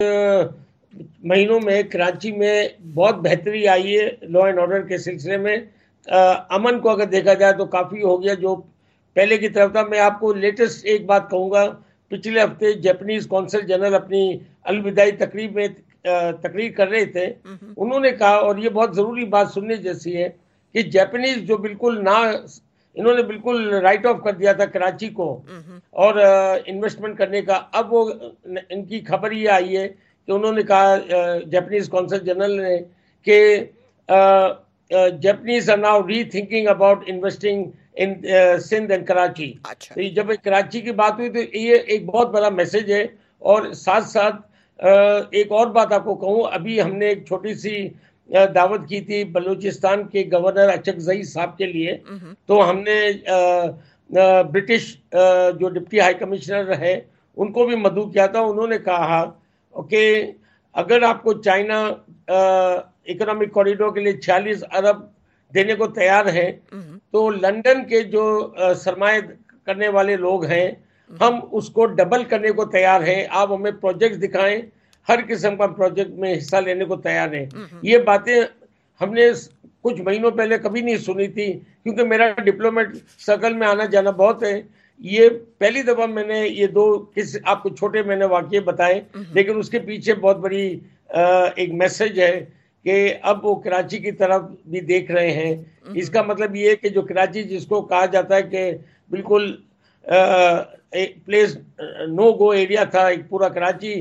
مہینوں میں کراچی میں بہت بہتری آئی ہے لا اینڈ آرڈر کے سلسلے میں. امن کو اگر دیکھا جائے تو کافی ہو گیا جو پہلے کی طرف تھا. میں آپ کو لیٹسٹ ایک بات کہوں گا. پچھلے ہفتے جیپنیز کونسل جنرل اپنی الوداعی تقریب میں تقریر کر رہے تھے. انہوں نے کہا, اور یہ بہت ضروری بات سننے جیسی ہے, کہ جیپنیز جو بالکل انہوں نے بالکل رائٹ آف کر دیا تھا کراچی کو اور انویسٹمنٹ کرنے کا. اب وہ ان کی خبر یہ آئی ہے کہ انہوں نے کہا جیپنیز کونسل جنرل نے کہ Japanese are now rethinking about investing in Sindh and Karachi. تو جب کراچی کی بات ہوئی تو یہ ایک بہت بڑا میسج ہے. اور ساتھ ساتھ ایک اور بات آپ کو کہوں, ابھی ہم نے ایک چھوٹی سی دعوت کی تھی بلوچستان کے گورنر اچکزئی صاحب کے لیے. تو ہم نے برٹش جو ڈپٹی ہائی کمشنر ہے ان کو بھی مدعو کیا تھا. انہوں نے کہا کہ اگر آپ کو چائنا اکنامک کوریڈور کے لیے 46 ارب دینے کو تیار ہے تو لندن کے جو سرمایہ کرنے والے لوگ ہیں ہم اس کو ڈبل کرنے کو تیار ہیں. آپ ہمیں پروجیکٹ دکھائیں, ہر قسم کا پروجیکٹ میں حصہ لینے کو تیار ہیں. یہ باتیں ہم نے کچھ مہینوں پہلے کبھی نہیں سنی تھی, کیونکہ میرا ڈپلومیٹ سرکل میں آنا جانا بہت ہے. یہ پہلی دفعہ میں نے یہ دو آپ کو چھوٹے میں نے واقعے بتائے, لیکن اس کے پیچھے بہت بڑی ایک میسج ہے کہ اب وہ کراچی کی طرف بھی دیکھ رہے ہیں. اس کا مطلب یہ ہے کہ جو کراچی جس کو کہا جاتا ہے کہ بالکل پلیس نو گو ایریا تھا, ایک پورا کراچی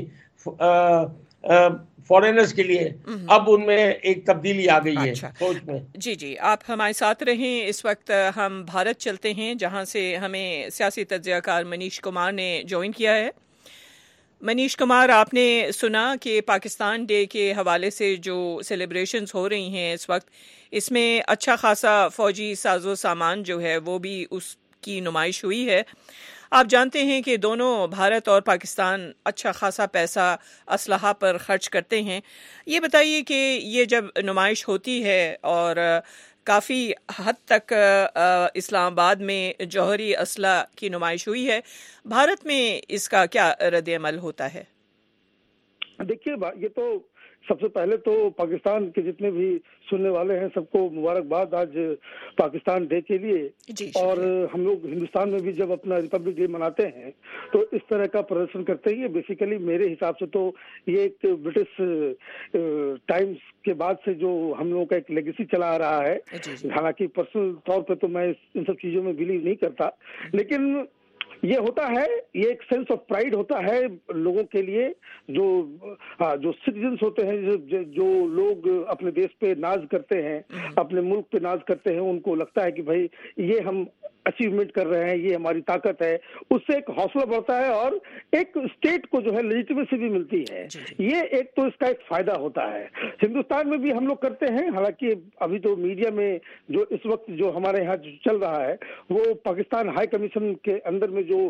فورینرز کے لیے, اب ان میں ایک تبدیلی آ گئی ہے سوچ میں. جی آپ ہمارے ساتھ رہیں. اس وقت ہم بھارت چلتے ہیں جہاں سے ہمیں سیاسی تجزیہ کار منیش کمار نے جوائن کیا ہے. منیش کمار, آپ نے سنا کہ پاکستان ڈے کے حوالے سے جو سیلیبریشنز ہو رہی ہیں اس وقت, اس میں اچھا خاصا فوجی ساز و سامان جو ہے وہ بھی اس کی نمائش ہوئی ہے. آپ جانتے ہیں کہ دونوں بھارت اور پاکستان اچھا خاصا پیسہ اسلحہ پر خرچ کرتے ہیں. یہ بتائیے کہ یہ جب نمائش ہوتی ہے اور کافی حد تک اسلام آباد میں جوہری اسلحہ کی نمائش ہوئی ہے, بھارت میں اس کا کیا رد عمل ہوتا ہے؟ دیکھیے, یہ تو سب سے پہلے تو پاکستان کے جتنے بھی سننے والے ہیں سب کو مبارکباد آج پاکستان ڈے کے لیے. اور ہم لوگ ہندوستان میں بھی جب اپنا ریپبلک ڈے مناتے ہیں تو اس طرح کا پردرشن کرتے ہیں. بیسیکلی میرے حساب سے تو یہ ایک برٹش ٹائمز کے بعد سے جو ہم لوگوں کا ایک لیگیسی چلا آ رہا ہے. حالانکہ پرسنل طور پہ تو میں ان سب چیزوں میں بلیو نہیں کرتا, لیکن یہ ہوتا ہے, یہ ایک سینس آف پرائڈ ہوتا ہے لوگوں کے لیے جو سٹیزنس ہوتے ہیں, جو لوگ اپنے دیش پہ ناز کرتے ہیں, اپنے ملک پہ ناز کرتے ہیں. ان کو لگتا ہے کہ بھائی یہ ہم اچیومنٹ کر رہے ہیں, یہ ہماری طاقت ہے. اس سے ایک حوصلہ بڑھتا ہے اور ایک اسٹیٹ کو جو ہے لیجیٹمیسی بھی ملتی ہے. یہ ایک تو اس کا ایک فائدہ ہوتا ہے. ہندوستان میں بھی ہم لوگ کرتے ہیں. حالانکہ ابھی تو میڈیا میں جو اس وقت جو ہمارے یہاں چل رہا ہے وہ پاکستان ہائی کمیشن کے اندر میں جو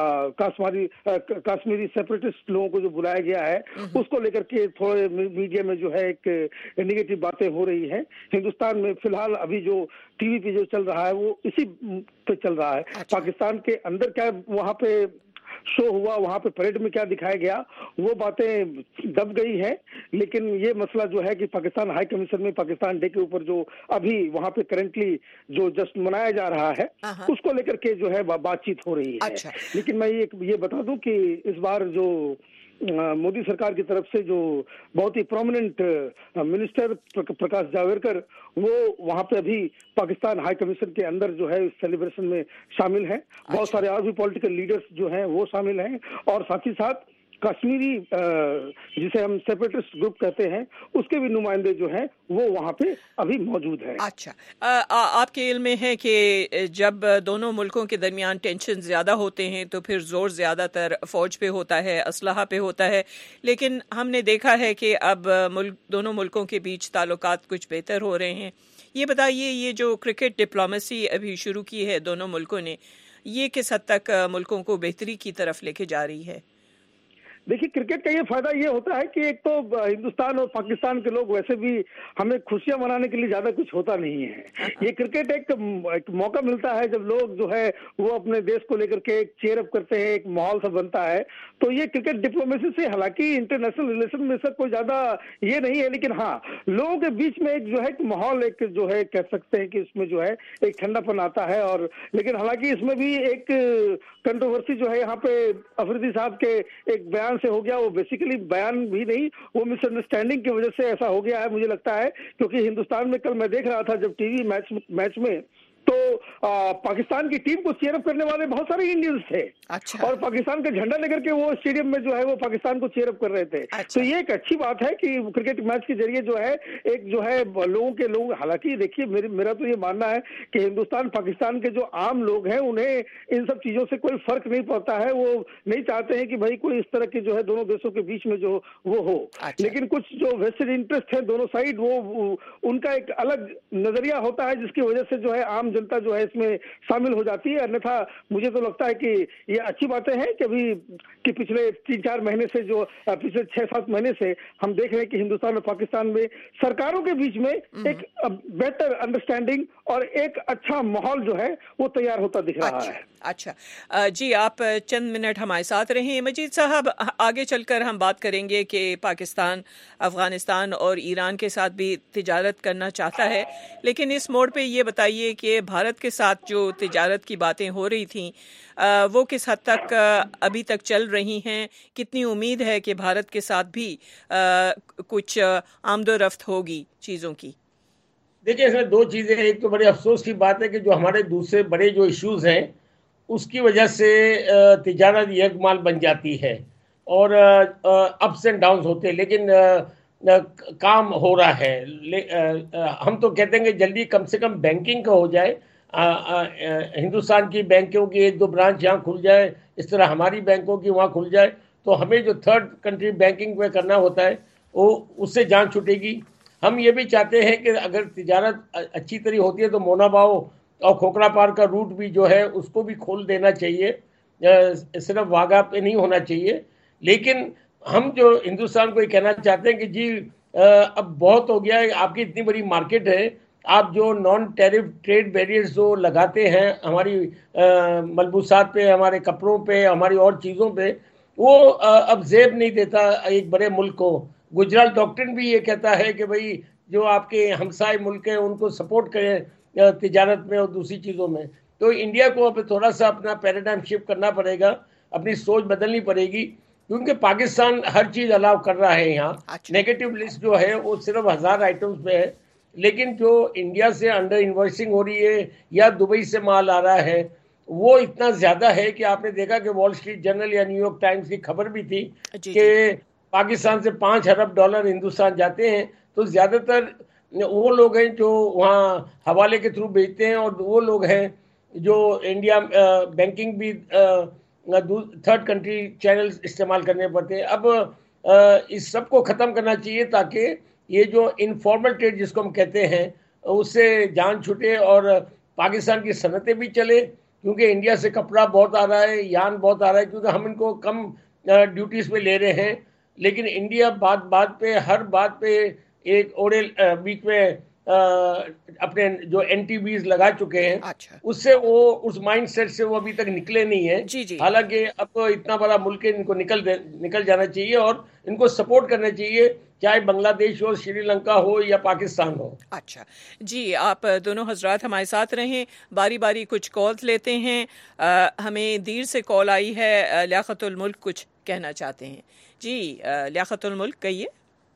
کشمیری سیپریٹسٹ لوگوں کو جو بلایا گیا ہے اس کو لے کر کے تھوڑے میڈیا میں جو ہے ایک نیگیٹو باتیں ہو رہی ہیں. ہندوستان میں فی الحال ابھی جو ٹی وی پہ جو چل رہا ہے وہ اسی پہ چل رہا ہے. پاکستان کے اندر کیا وہاں پہ شو ہوا, وہاں پہ پریڈ میں کیا دکھایا گیا, وہ باتیں دب گئی ہیں. لیکن یہ مسئلہ جو ہے کہ پاکستان ہائی کمیشن میں پاکستان ڈے کے اوپر جو ابھی وہاں پہ کرنٹلی جو جسٹ منایا جا رہا ہے اس کو لے کر کے جو ہے بات چیت ہو رہی ہے. لیکن میں یہ بتا دوں کہ اس بار جو مودی سرکار کی طرف سے جو بہت ہی پرومیننٹ منسٹر پرکاش جاوڈیکر وہ وہاں پہ ابھی پاکستان ہائی کمیشن کے اندر جو ہے اس سیلیبریشن میں شامل ہیں. بہت سارے اور بھی پولیٹیکل لیڈرز جو ہیں وہ شامل ہیں, اور ساتھ ہی ساتھ کشمیری جسے ہم سیپریٹسٹ گروپ کہتے ہیں اس کے بھی نمائندے جو ہیں وہ وہاں پہ ابھی موجود ہیں. اچھا, آپ کے علم میں ہے کہ جب دونوں ملکوں کے درمیان ٹینشن زیادہ ہوتے ہیں تو پھر زور زیادہ تر فوج پہ ہوتا ہے, اسلحہ پہ ہوتا ہے, لیکن ہم نے دیکھا ہے کہ اب دونوں ملکوں کے بیچ تعلقات کچھ بہتر ہو رہے ہیں. یہ بتائیے, یہ جو کرکٹ ڈپلومیسی ابھی شروع کی ہے دونوں ملکوں نے, یہ کس حد تک ملکوں کو بہتری کی طرف لے کے جا رہی ہے؟ देखिए क्रिकेट का ये फायदा ये होता है कि एक तो हिंदुस्तान और पाकिस्तान के लोग वैसे भी हमें खुशियां मनाने के लिए ज्यादा कुछ होता नहीं है। ये क्रिकेट एक मौका मिलता है जब लोग जो है वो अपने देश को लेकर के एक चीयर अप करते हैं, एक माहौल सा बनता है। तो ये क्रिकेट डिप्लोमेसी से, हालांकि इंटरनेशनल रिलेशन में सब कोई ज्यादा ये नहीं है, लेकिन हाँ लोगों के बीच में एक जो है माहौल एक जो है कह सकते हैं कि इसमें जो है एक ठंडापन आता है। और लेकिन हालांकि इसमें भी एक कंट्रोवर्सी जो है यहाँ पे अफरीदी साहब के एक बयान से हो गया। वो बेसिकली बयान भी नहीं, वो मिसअंडरस्टैंडिंग की वजह से ऐसा हो गया है मुझे लगता है, क्योंकि हिंदुस्तान में कल मैं देख रहा था जब टीवी मैच में तो पाकिस्तान की टीम को चीयर अप करने वाले बहुत सारे इंडियंस थे। अच्छा। और पाकिस्तान का झंडा लेकर के वो स्टेडियम में जो है वो पाकिस्तान को चीयर अप कर रहे थे। अच्छा। तो ये एक अच्छी बात है कि क्रिकेट मैच के जरिए जो है एक जो है लोग हालांकि देखिए मेरा तो ये मानना है कि हिंदुस्तान पाकिस्तान के जो आम लोग हैं उन्हें इन सब चीजों से कोई फर्क नहीं पड़ता है। वो नहीं चाहते हैं कि भाई कोई इस तरह की जो है दोनों देशों के बीच में जो वो हो। अच्छा। लेकिन कुछ जो वेस्टेड इंटरेस्ट है दोनों साइड, वो उनका एक अलग नजरिया होता है जिसकी वजह से जो है आम जनता जो है इसमें शामिल हो जाती है। अन्यथा मुझे तो लगता है कि ये अच्छी बातें हैं कि अभी कि पिछले 3-4 महीने से जो पिछले 6-7 महीने से हम देख रहे हैं कि हिंदुस्तान और पाकिस्तान में सरकारों के बीच में एक बेटर अंडरस्टैंडिंग और एक अच्छा माहौल जो है वो तैयार होता दिख रहा है। अच्छा जी, आप चंद मिनट हमारे साथ रहें। मजीद साहब, आगे चलकर हम बात करेंगे कि पाकिस्तान अफगानिस्तान और ईरान के साथ भी तिजारत करना चाहता है, लेकिन इस मोड़ पे ये बताइए कि भारत के साथ जो तिजारत की बातें हो रही थी वो किस हद तक अभी तक चल रही हैं? कितनी उम्मीद है कि भारत के साथ भी कुछ आमदोरफ्त होगी चीज़ों की? देखिए, इसमें दो चीज़ें, एक तो बड़े अफसोस की बात है कि जो हमारे दूसरे बड़े जो इश्यूज हैं उसकी वजह से तिजारत यकमाल बन जाती है और अप्स एंड डाउन्स होते हैं, लेकिन काम हो रहा है। हम तो कहते हैं कि जल्दी कम से कम बैंकिंग का हो जाए, हिंदुस्तान की बैंकों की 1-2 ब्रांच यहाँ खुल जाए, इस तरह हमारी बैंकों की वहाँ खुल जाए, तो हमें जो थर्ड कंट्री बैंकिंग में करना होता है वो उससे जान छूटेगी। हम ये भी चाहते हैं कि अगर तिजारत अच्छी तरह होती है तो मोनाबाव और खोखरा पार का रूट भी जो है उसको भी खोल देना चाहिए, सिर्फ वाघा पे नहीं होना चाहिए। लेकिन हम जो हिंदुस्तान को ये कहना चाहते हैं कि जी अब बहुत हो गया है, आपकी इतनी बड़ी मार्केट है, आप जो नॉन टैरिफ ट्रेड बैरियर्स जो लगाते हैं हमारी मलबूसात पे, हमारे कपड़ों पे, हमारी और चीज़ों पे, वो अब जेब नहीं देता एक बड़े मुल्क को। गुजरात डॉक्ट्रिन भी ये कहता है कि भाई जो आपके हमसाय मुल्क हैं उनको सपोर्ट करें तिजारत में और दूसरी चीज़ों में। तो इंडिया को अब थोड़ा सा अपना पैराडाइम शिफ्ट करना पड़ेगा, अपनी सोच बदलनी पड़ेगी, क्योंकि पाकिस्तान हर चीज़ अलाउ कर रहा है यहाँ। अच्छा। नेगेटिव लिस्ट जो है वो सिर्फ 1000 आइटम्स पे है, लेकिन जो इंडिया से अंडर इन्वॉइसिंग हो रही है या दुबई से माल आ रहा है वो इतना ज़्यादा है कि आपने देखा कि वॉल स्ट्रीट जर्नल या न्यूयॉर्क टाइम्स की खबर भी थी कि पाकिस्तान से 5 अरब डॉलर हिंदुस्तान जाते हैं। तो ज़्यादातर वो लोग हैं जो वहाँ हवाले के थ्रू भेजते हैं और वो लोग हैं जो इंडिया बैंकिंग भी थर्ड कंट्री चैनल्स इस्तेमाल करने पड़ते हैं। अब इस सब को ख़त्म करना चाहिए ताकि ये जो इनफॉर्मल ट्रेड जिसको हम कहते हैं उससे जान छूटे और पाकिस्तान की सनतें भी चले, क्योंकि इंडिया से कपड़ा बहुत आ रहा है, यान बहुत आ रहा है, क्योंकि हम इनको कम ड्यूटीज़ पे ले रहे हैं, लेकिन इंडिया बात पे हर बात पे एक ओरेल बीच में अपने जो एनटीबीज लगा चुके हैं। अच्छा। उससे वो उस माइंडसेट से वो अभी तक निकले नहीं है। हालांकि अब इतना बड़ा मुल्क है, इनको निकल जाना चाहिए और इनको सपोर्ट करना चाहिए, चाहे बांग्लादेश हो, श्रीलंका हो या पाकिस्तान हो। अच्छा जी, आप दोनों हजरात हमारे साथ रहें, बारी बारी कुछ कॉल्स लेते हैं। हमें दीर से कॉल आई है, लियाकतुल मुल्क कुछ कहना चाहते हैं। जी लियाकतुल मुल्क कहिए।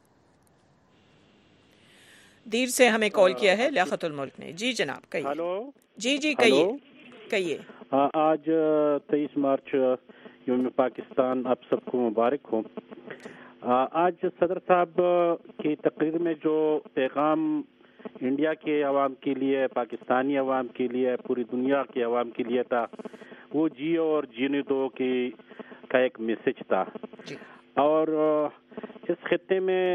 दीर से हमें कॉल किया है लियाकतुल मुल्क ने। जी जनाब कहिए। हेलो जी कहिए। आज 23 मार्च यौम पाकिस्तान आप सबको मुबारक हो। आज सदर साहब की तकरीर में जो पैगाम इंडिया के अवाम के लिए, पाकिस्तानी अवाम के लिए, पूरी दुनिया के अवाम के लिए था, वो जियो और जीने दो का एक मैसेज था। और इस खित्ते में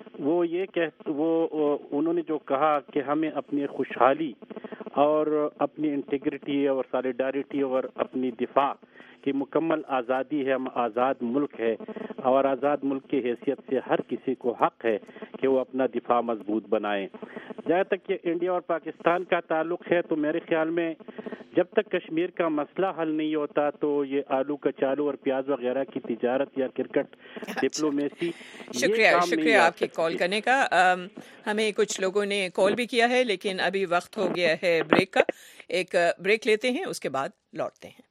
उन्होंने जो कहा कि हमें अपनी खुशहाली और अपनी इंटीग्रिटी और सॉलिडारिटी और अपनी दिफा कि मुकम्मल आज़ादी है, हम आज़ाद मुल्क है और आज़ाद मुल्क की हैसियत से हर किसी को हक है कि वो अपना दिफा मजबूत बनाए। जहाँ तक ये इंडिया और पाकिस्तान का ताल्लुक है तो मेरे ख्याल में जब तक कश्मीर का मसला हल नहीं होता तो ये आलू कचालू और प्याज वगैरह की तिजारत या क्रिकेट डिप्लोमेसी। शुक्रिया आपके कॉल करने का। हमें कुछ लोगों ने कॉल भी किया है, लेकिन अभी वक्त हो गया है ब्रेक का। एक ब्रेक लेते हैं, उसके बाद लौटते हैं।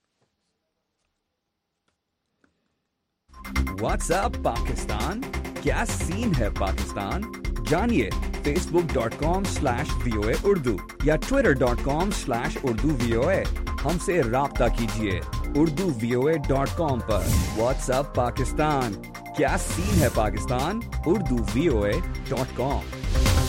What's up पाकिस्तान, क्या सीन है पाकिस्तान? जानिए facebook.com/VOA Urdu या twitter.com/Urdu VOA। हमसे राब्ता कीजिए urduvoa.com पर। What's up पाकिस्तान, क्या सीन है पाकिस्तान? urduvoa.com।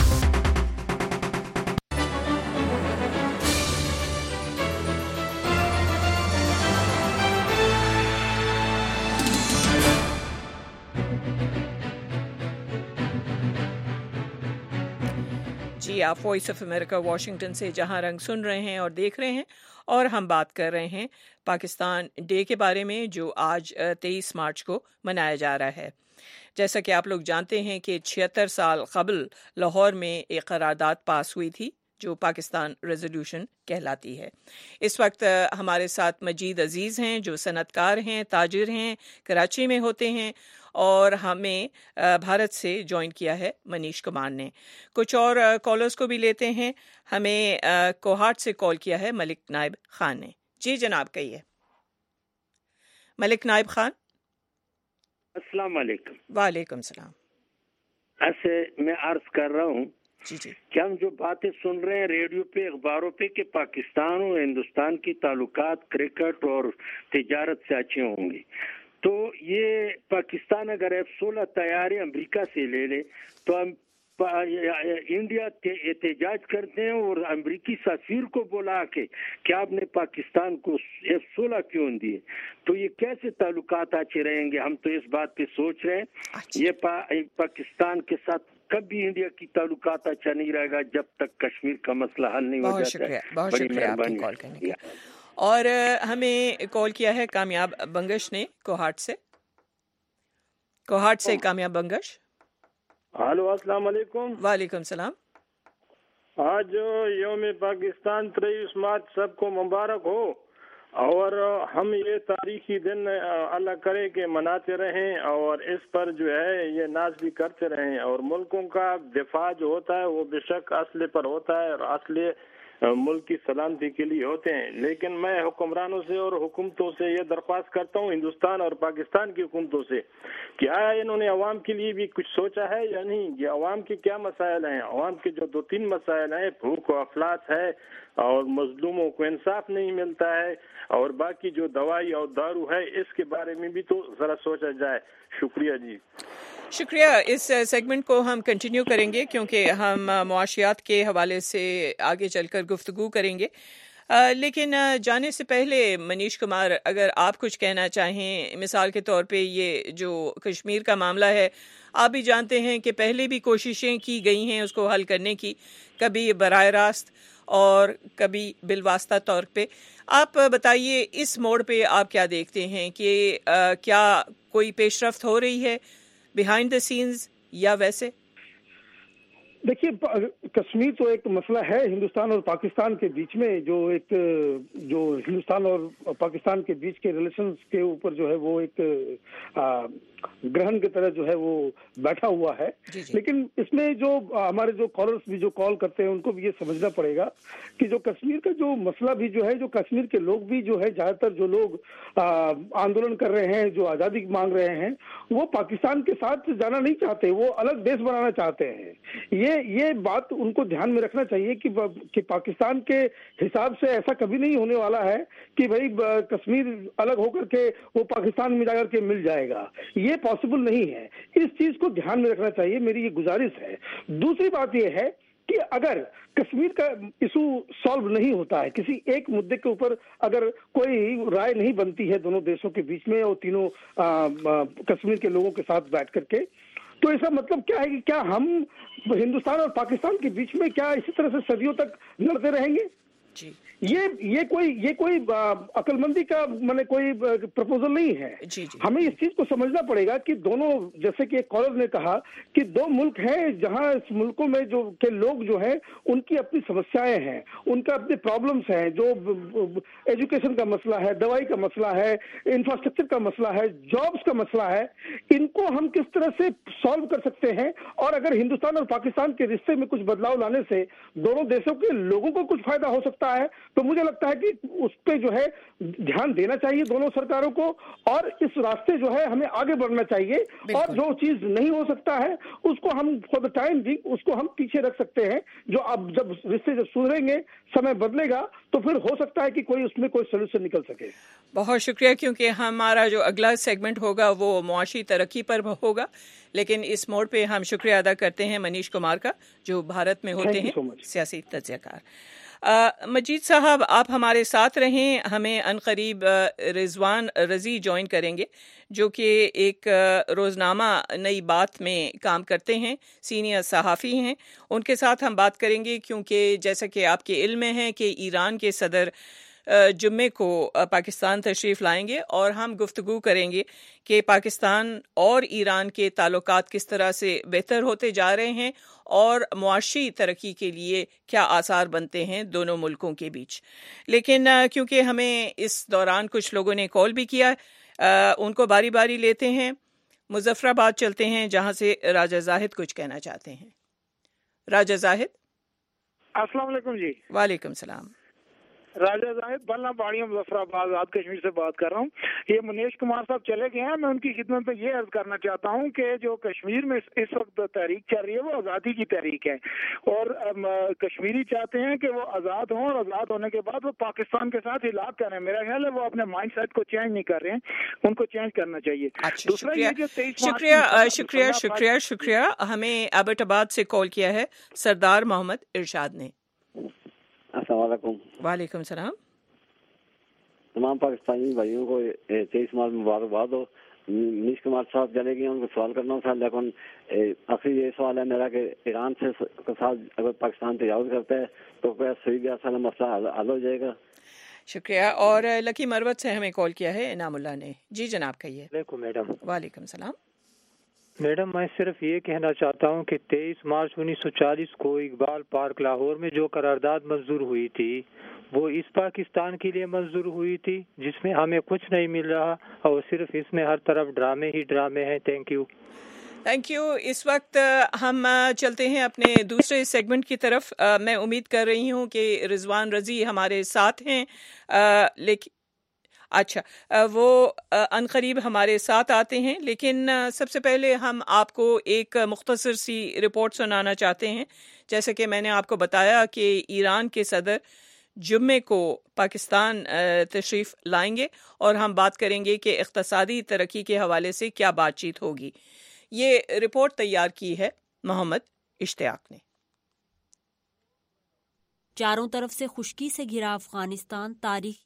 जी, आप वॉइस ऑफ अमेरिका वाशिंगटन से जहां रंग सुन रहे हैं और देख रहे हैं, और हम बात कर रहे हैं पाकिस्तान डे के बारे में जो आज 23 मार्च को मनाया जा रहा है। जैसा कि आप लोग जानते हैं कि 76 साल कबल लाहौर में एक करारदाद पास हुई थी जो पाकिस्तान रेजोल्यूशन कहलाती है। इस वक्त हमारे साथ मजीद अजीज़ हैं जो सनतकार हैं, ताजिर हैं, कराची में होते हैं, और हमें भारत से ज्वाइन किया है मनीष कुमार ने। कुछ और कॉलर्स को भी लेते हैं। हमें कोहाट से कॉल किया है मलिक नाइब खान ने। जी जनाब, कहिए। मलिक नाइब खान। अस्सलाम वालेकुम। वालेकुम सलाम। ऐसे मैं अर्ज कर रहा हूँ जी कि हम जो बातें सुन रहे हैं रेडियो पे, अखबारों पे कि पाकिस्तान और हिंदुस्तान की ताल्लुकात क्रिकेट और तिजारत से अच्छे होंगे, तो ये पाकिस्तान अगर F-16 तैयारी अमेरिका से ले ले तो हम इंडिया एहतजाज करते हैं और अमेरिकी सफीर को बुला के कि आपने पाकिस्तान को F-16 क्यों दिए, तो ये कैसे ताल्लुकात अच्छे रहेंगे? हम तो इस बात पे सोच रहे हैं ये पाकिस्तान के साथ कभी इंडिया की ताल्लुकात अच्छा नहीं रहेगा जब तक कश्मीर का मसला हल नहीं हो जाता है। बहुत शुक्रिया आपकी कॉल करने का। और हमें कॉल किया है कामयाब बंगश ने कोहाट से। कामयाब बंगश। हेलो, अस्सलाम वालेकुम। वालेकुम सलाम। आज यौम पाकिस्तान 23 मार्च सबको मुबारक हो, और हम ये तारीखी दिन अल्लाह करे कि मनाते रहें और इस पर जो है ये नाज भी करते रहें। और मुल्कों का दिफा जो होता है वो बेशक असले पर होता है और असले मुल्क की सलामती के लिए होते हैं, लेकिन मैं हुक्मरानों से और हुकूमतों से ये दरख्वास्त करता हूँ, हिंदुस्तान और पाकिस्तान की हुकूमतों से, कि आया इन्होंने अवाम के लिए भी कुछ सोचा है या नहीं। ये अवाम के क्या मसाइल हैं? अवाम के जो 2-3 मसाइल हैं, भूख और अफलास है और मजलूमों को इंसाफ नहीं मिलता है, और बाकी जो दवाई और दारू है इसके बारे में भी तो जरा सोचा जाए। शुक्रिया जी। शुक्रिया। इस सेगमेंट को हम कंटिन्यू करेंगे क्योंकि हम मुआशियात के हवाले से आगे चलकर गुफ्तगू करेंगे, लेकिन जाने से पहले मनीष कुमार, अगर आप कुछ कहना चाहें, मिसाल के तौर पे ये जो कश्मीर का मामला है, आप भी जानते हैं कि पहले भी कोशिशें की गई हैं उसको हल करने की, कभी बराह रास्त और कभी बिलवास्ता तौर पे। आप बताइए इस मोड़ पे आप क्या देखते हैं कि क्या कोई पेशरफ्त हो रही है बिहाइंड द सीन्स या वैसे? देखिए, कश्मीर तो एक मसला है हिंदुस्तान और पाकिस्तान के बीच में, जो हिंदुस्तान और पाकिस्तान के बीच के रिलेशंस के ऊपर जो है वो एक ग्रहण की तरह जो है वो बैठा हुआ है। लेकिन इसमें जो हमारे जो कॉलर्स भी जो कॉल करते हैं उनको भी ये समझना पड़ेगा कि जो कश्मीर का जो मसला भी जो है, जो कश्मीर के लोग भी जो है, ज्यादातर जो लोग आंदोलन कर रहे हैं, जो आजादी मांग रहे हैं, वो पाकिस्तान के साथ जाना नहीं चाहते, वो अलग देश बनाना चाहते हैं। ये बात उनको ध्यान में रखना चाहिए कि पाकिस्तान के हिसाब से ऐसा कभी नहीं होने वाला है कि भाई कश्मीर अलग होकर के वो पाकिस्तान में जाकर के मिल जाएगा, ये पॉसिबल नहीं है। इस चीज को ध्यान में रखना चाहिए, मेरी ये गुजारिश है। दूसरी बात ये है कि अगर कश्मीर का इशू सॉल्व नहीं होता है, किसी एक मुद्दे के ऊपर अगर कोई राय नहीं बनती है दोनों देशों के बीच में और तीनों कश्मीर के लोगों के साथ बैठ करके, तो इसका मतलब क्या है कि क्या हम हिंदुस्तान और पाकिस्तान के बीच में क्या इसी तरह से सदियों तक लड़ते रहेंगे? ये कोई अक्लमंदी का मैंने कोई प्रपोजल नहीं है। हमें इस चीज को समझना पड़ेगा कि दोनों, जैसे कि एक कॉलर ने कहा कि दो मुल्क हैं जहां इस मुल्कों में जो के लोग जो हैं उनकी अपनी समस्याएं हैं, उनका अपने प्रॉब्लम्स हैं, जो एजुकेशन का मसला है, दवाई का मसला है, इंफ्रास्ट्रक्चर का मसला है, जॉब्स का मसला है, इनको हम किस तरह से सॉल्व कर सकते हैं। और अगर हिंदुस्तान और पाकिस्तान के रिश्ते में कुछ बदलाव लाने से दोनों देशों के लोगों को कुछ फायदा हो सकता है, तो मुझे लगता है कि उस पे जो है ध्यान देना चाहिए दोनों सरकारों को, और इस रास्ते जो है हमें आगे बढ़ना चाहिए। और जो चीज नहीं हो सकता है उसको हम फॉर द टाइम बिंग उसको हम पीछे रख सकते हैं। जो अब जब रिश्ते जब सुधरेंगे, समय बदलेगा, तो फिर हो सकता है कि कोई उसमें कोई सोल्यूशन निकल सके। बहुत शुक्रिया, क्योंकि हमारा जो अगला सेगमेंट होगा वो मुआशी तरक्की पर होगा, लेकिन इस मोड़ पे हम शुक्रिया अदा करते हैं मनीष कुमार का, जो भारत में होते हैं सियासी तज्ज़ियाकार। मजीद साहब, आप हमारे साथ रहें। हमें अनकरीब रिजवान रजी ज्वाइन करेंगे, जो कि एक रोज़नामा नई बात में काम करते हैं, सीनियर सहाफ़ी हैं। उनके साथ हम बात करेंगे क्योंकि जैसा कि आपके इल्म में है कि ईरान के सदर जुम्मे को पाकिस्तान तशरीफ़ लाएंगे, और हम गुफ्तगू करेंगे कि पाकिस्तान और ईरान के ताल्लुकात किस तरह से बेहतर होते जा रहे हैं और मुआशी तरक्की के लिए क्या आसार बनते हैं दोनों मुल्कों के बीच। लेकिन क्योंकि हमें इस दौरान कुछ लोगों ने कॉल भी किया, उनको बारी बारी लेते हैं। मुजफ्फराबाद चलते हैं, जहां से राजा जाहिद कुछ कहना चाहते हैं। राजा जाहिद, अस्सलाम वालेकुम जी। वालेकुम सलाम। राजा जाहिद बल्ला बाड़िया मुजफ्फराबाद आजाद कश्मीर से बात कर रहा हूँ। ये मनीष कुमार साहब चले गए हैं, मैं उनकी खिदमत में ये अर्ज करना चाहता हूँ कि जो कश्मीर में इस वक्त तहरीक चल रही है वो आज़ादी की तहरीक है, और कश्मीरी चाहते हैं कि वो आज़ाद हों, और आज़ाद होने के बाद वो पाकिस्तान के साथ इलाक़ करें। मेरा ख्याल है वो अपने माइंड सेट को चेंज नहीं कर रहे हैं, उनको चेंज करना चाहिए। दूसरा ये जो शुक्रिया हमें एबटाबाद से कॉल किया है सरदार मोहम्मद इरशाद ने। वालेकुम सलाम। तमाम पाकिस्तानी भाइयों को 23 मार्च मुबारकबाद हो। मनीष कुमार साहब चले गए, उनको सवाल करना था, लेकिन आखिर ये सवाल है मेरा कि ईरान से के साथ अगर पाकिस्तान तजावुज़ करता है तो क्या सही वाला मसला हल हो जाएगा? शुक्रिया। और लकी मरवत से हमें कॉल किया है इनामुल्लाह ने। जी जनाब, कहिए। मैडम। वालेकुम सलाम। मैडम, मैं सिर्फ ये कहना चाहता हूँ कि 23 मार्च 1940 को इकबाल पार्क लाहौर में जो करारदाद मंजूर हुई थी वो इस पाकिस्तान के लिए मंजूर हुई थी जिसमें हमें कुछ नहीं मिल रहा, और सिर्फ इसमें हर तरफ ड्रामे ही ड्रामे हैं। Thank you. इस वक्त हम चलते हैं अपने दूसरे सेगमेंट की तरफ। मैं उम्मीद कर रही हूँ कि रिजवान रजी हमारे साथ हैं, लेकिन वो अनकरीब हमारे साथ आते हैं। लेकिन सबसे पहले हम आपको एक मुख्तसर सी रिपोर्ट सुनाना चाहते हैं। जैसे कि मैंने आपको बताया कि ईरान के सदर जुम्मे को पाकिस्तान तशरीफ़ लाएंगे, और हम बात करेंगे कि इक़्तिसादी तरक्की के हवाले से क्या बातचीत होगी। ये रिपोर्ट तैयार की है मोहम्मद इश्तियाक ने। चारों तरफ से खुश्की से घिरा अफगानिस्तान तारीखी।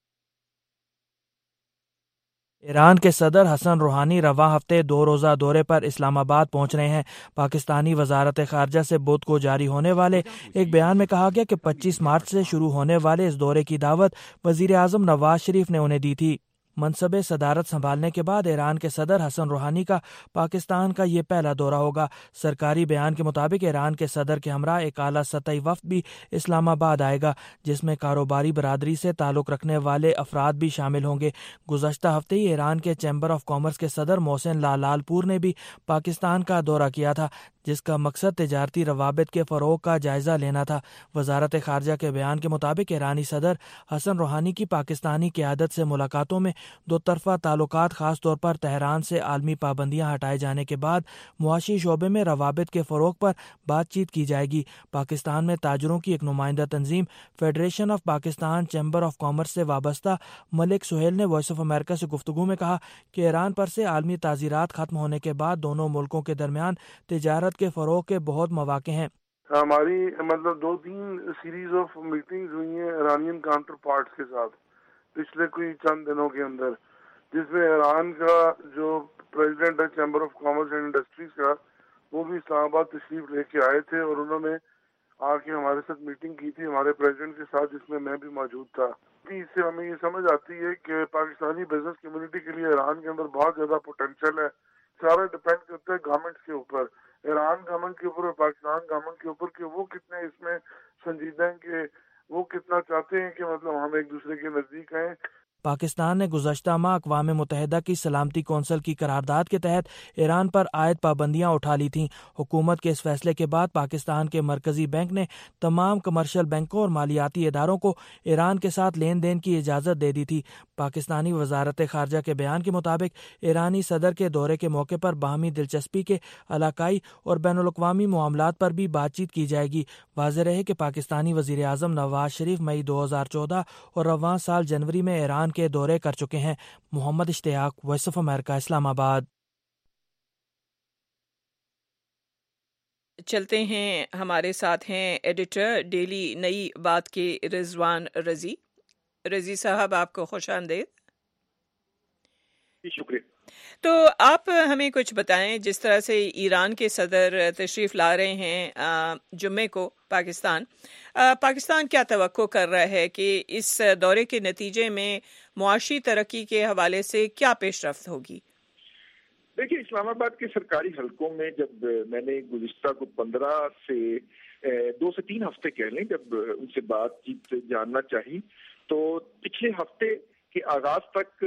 ईरान के सदर हसन रूहानी रवां हफ्ते 2 रोज़ा दौरे पर इस्लामाबाद पहुंच रहे हैं। पाकिस्तानी वजारत खारजा से बुध को जारी होने वाले एक बयान में कहा गया कि 25 मार्च से शुरू होने वाले इस दौरे की दावत वजीर आज़म नवाज शरीफ ने उन्हें दी थी। मनसबे सदारत संभालने के बाद ईरान के सदर हसन रूहानी का पाकिस्तान का ये पहला दौरा होगा। सरकारी बयान के मुताबिक ईरान के सदर के हमरा एक आला सतही वफ्द भी इस्लामाबाद आएगा, जिसमें कारोबारी बरादरी से ताल्लुक़ रखने वाले अफराद भी शामिल होंगे। गुज़श्ता हफ्ते ही ईरान के चैम्बर ऑफ कॉमर्स के सदर मोहसिन लालपुर ने भी पाकिस्तान का दौरा किया था, जिसका मकसद तिजारती रवाबित के फ़रोग़ का जायज़ा लेना था। वजारत खारजा के बयान के मुताबिक ईरानी सदर हसन रूहानी की पाकिस्तानी क़यादत से मुलाकातों में दो तरफ़ा ताल्लुकात ख़ास तौर पर तेहरान से आलमी पाबंदियाँ हटाए जाने के बाद मुआशी शोबे में रवाबित के फ़रोग़ पर बातचीत की जाएगी। पाकिस्तान में ताजरों की एक नुमाइंदा तंजीम federation of Pakistan chamber of commerce से वाबस्ता मलिक सुहेल ने वॉइस ऑफ अमेरिका से गुफ्तगू में कहा कि ईरान पर से आलमी ताज़ीरात ख़त्म होने के बाद दोनों मुल्कों के दरमियान तिजारत के फ़रोग़ के बहुत मौक़े हैं। हमारी मतलब 2-3 सीरीज ऑफ मीटिंग्स हुई हैं ईरानियन काउंटर पार्ट्स के साथ पिछले कोई चंद दिनों के अंदर, जिसमें ईरान का जो प्रेसिडेंट है chamber of commerce and industries का, वो भी इस्लामाबाद तशरीफ लेके आए थे, और उन्होंने آ کے ہمارے ساتھ میٹنگ کی تھی ہمارے پریزیڈنٹ کے ساتھ، جس میں میں بھی موجود تھا. اس سے ہمیں یہ سمجھ آتی ہے کہ پاکستانی بزنس کمیونٹی کے لیے ایران کے اندر بہت زیادہ پوٹینشیل ہے. سارا ڈپینڈ کرتا ہے گورنمنٹ کے اوپر، ایران گورنمنٹ کے اوپر اور پاکستان گورنمنٹ کے اوپر، کہ وہ کتنے اس میں سنجیدہ ہیں، کہ وہ کتنا چاہتے ہیں کہ مطلب ہم ایک دوسرے کے نزدیک آئیں. پاکستان نے گزشتہ ماہ اقوام متحدہ کی سلامتی کونسل کی قرارداد کے تحت ایران پر عائد پابندیاں اٹھا لی تھیں. حکومت کے اس فیصلے کے بعد پاکستان کے مرکزی بینک نے تمام کمرشل بینکوں اور مالیاتی اداروں کو ایران کے ساتھ لین دین کی اجازت دے دی تھی. پاکستانی وزارت خارجہ کے بیان کے مطابق ایرانی صدر کے دورے کے موقع پر باہمی دلچسپی کے علاقائی اور بین الاقوامی معاملات پر بھی بات چیت کی جائے گی. واضح رہے کہ پاکستانی وزیر اعظم نواز شریف مئی 2014 اور رواں سال جنوری میں ایران کے دورے کر چکے ہیں. محمد اشتیاق، وائس آف امریکہ، اسلام آباد. چلتے ہیں، ہمارے ساتھ ہیں ایڈیٹر ڈیلی نئی بات کے رضوان رضی. رضی صاحب، آپ کو خوش آمدید. شکریہ. تو آپ ہمیں کچھ بتائیں، جس طرح سے ایران کے صدر تشریف لا رہے ہیں جمعے کو پاکستان کیا توقع کر رہا ہے کہ اس دورے کے نتیجے میں معاشی ترقی کے حوالے سے کیا پیش رفت ہوگی؟ دیکھیے، اسلام آباد کے سرکاری حلقوں میں جب میں نے گزشتہ کو 15 سے 2 سے 3 ہفتے کہہ لیں جب ان سے بات چیت جاننا چاہی، تو پچھلے ہفتے کے آغاز تک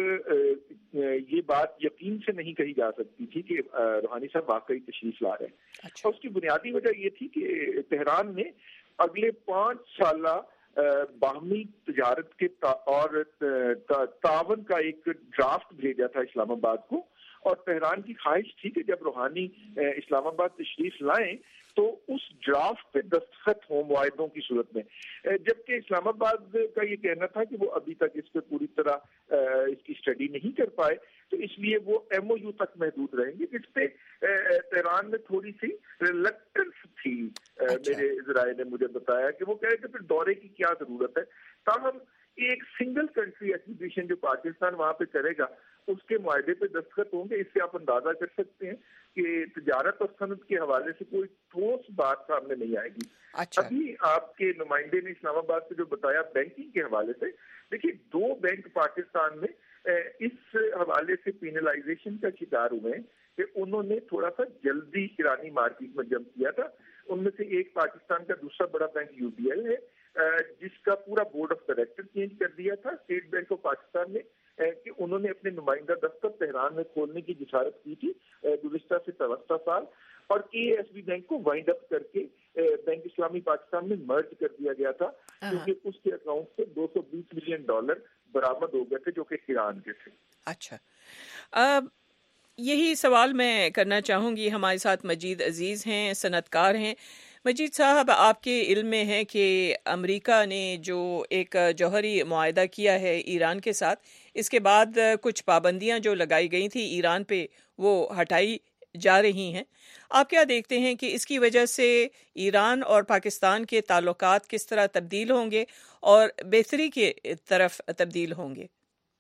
یہ بات یقین سے نہیں کہی جا سکتی تھی کہ روحانی صاحب واقعی تشریف لا رہے ہیں. اور اس کی بنیادی وجہ یہ تھی کہ تہران نے اگلے 5 سالہ باہمی تجارت کے اور تعاون کا ایک ڈرافٹ بھیجا تھا اسلام آباد کو، اور تہران کی خواہش تھی کہ جب روحانی اسلام آباد تشریف لائیں تو اس ڈرافٹ پہ دستخط ہوں معاہدوں کی صورت میں. جبکہ اسلام آباد کا یہ کہنا تھا کہ وہ ابھی تک اس پہ پوری طرح اس کی اسٹڈی نہیں کر پائے، تو اس لیے وہ ایم او یو تک محدود رہیں گے، جس پہ تہران میں تھوڑی سی ریلکٹنس تھی. میرے ذرائع نے مجھے بتایا کہ وہ کہہ رہے کہ پھر دورے کی کیا ضرورت ہے. تاہم ایک سنگل کنٹری ایکزیبیشن جو پاکستان وہاں پہ کرے گا، اس کے معاہدے پہ دستخط ہوں گے. اس سے آپ اندازہ کر سکتے ہیں کہ تجارت اور صنعت کے حوالے سے کوئی ٹھوس بات سامنے نہیں آئے گی. ابھی آپ کے نمائندے نے اسلام آباد سے جو بتایا بینکنگ کے حوالے سے، دیکھیے 2 بینک پاکستان میں اس حوالے سے پینلائزیشن کا شکار ہوئے ہیں کہ انہوں نے تھوڑا سا جلدی ایرانی مارکیٹ میں جمپ کیا تھا. ان میں سے ایک پاکستان کا دوسرا بڑا بینک یو بی ایل ہے، جس کا پورا بورڈ آف ڈائریکٹر چینج کر دیا تھا اسٹیٹ بینک آف پاکستان نے، کہ انہوں نے اپنے نمائندہ دفتر تہران میں کھولنے کی جسارت کی تھی گزشتہ سے 73 سال، اور کے ایس بی بینک کو وائنڈ اپ کر کے بینک اسلامی پاکستان میں مرج کر دیا گیا تھا، کیونکہ اس کے اکاؤنٹ سے $220 ملین برآمد ہو گئے تھے جو کہ ایران کے تھے. اچھا، یہی سوال میں کرنا چاہوں گی. ہمارے ساتھ مجید عزیز ہیں، صنعت کار ہیں. مجید صاحب، آپ کے علم میں ہے کہ امریکہ نے جو ایک جوہری معاہدہ کیا ہے ایران کے ساتھ، اس کے بعد کچھ پابندیاں جو لگائی گئی تھی ایران پہ وہ ہٹائی جا رہی ہیں. آپ کیا دیکھتے ہیں کہ اس کی وجہ سے ایران اور پاکستان کے تعلقات کس طرح تبدیل ہوں گے اور بہتری کی طرف تبدیل ہوں گے؟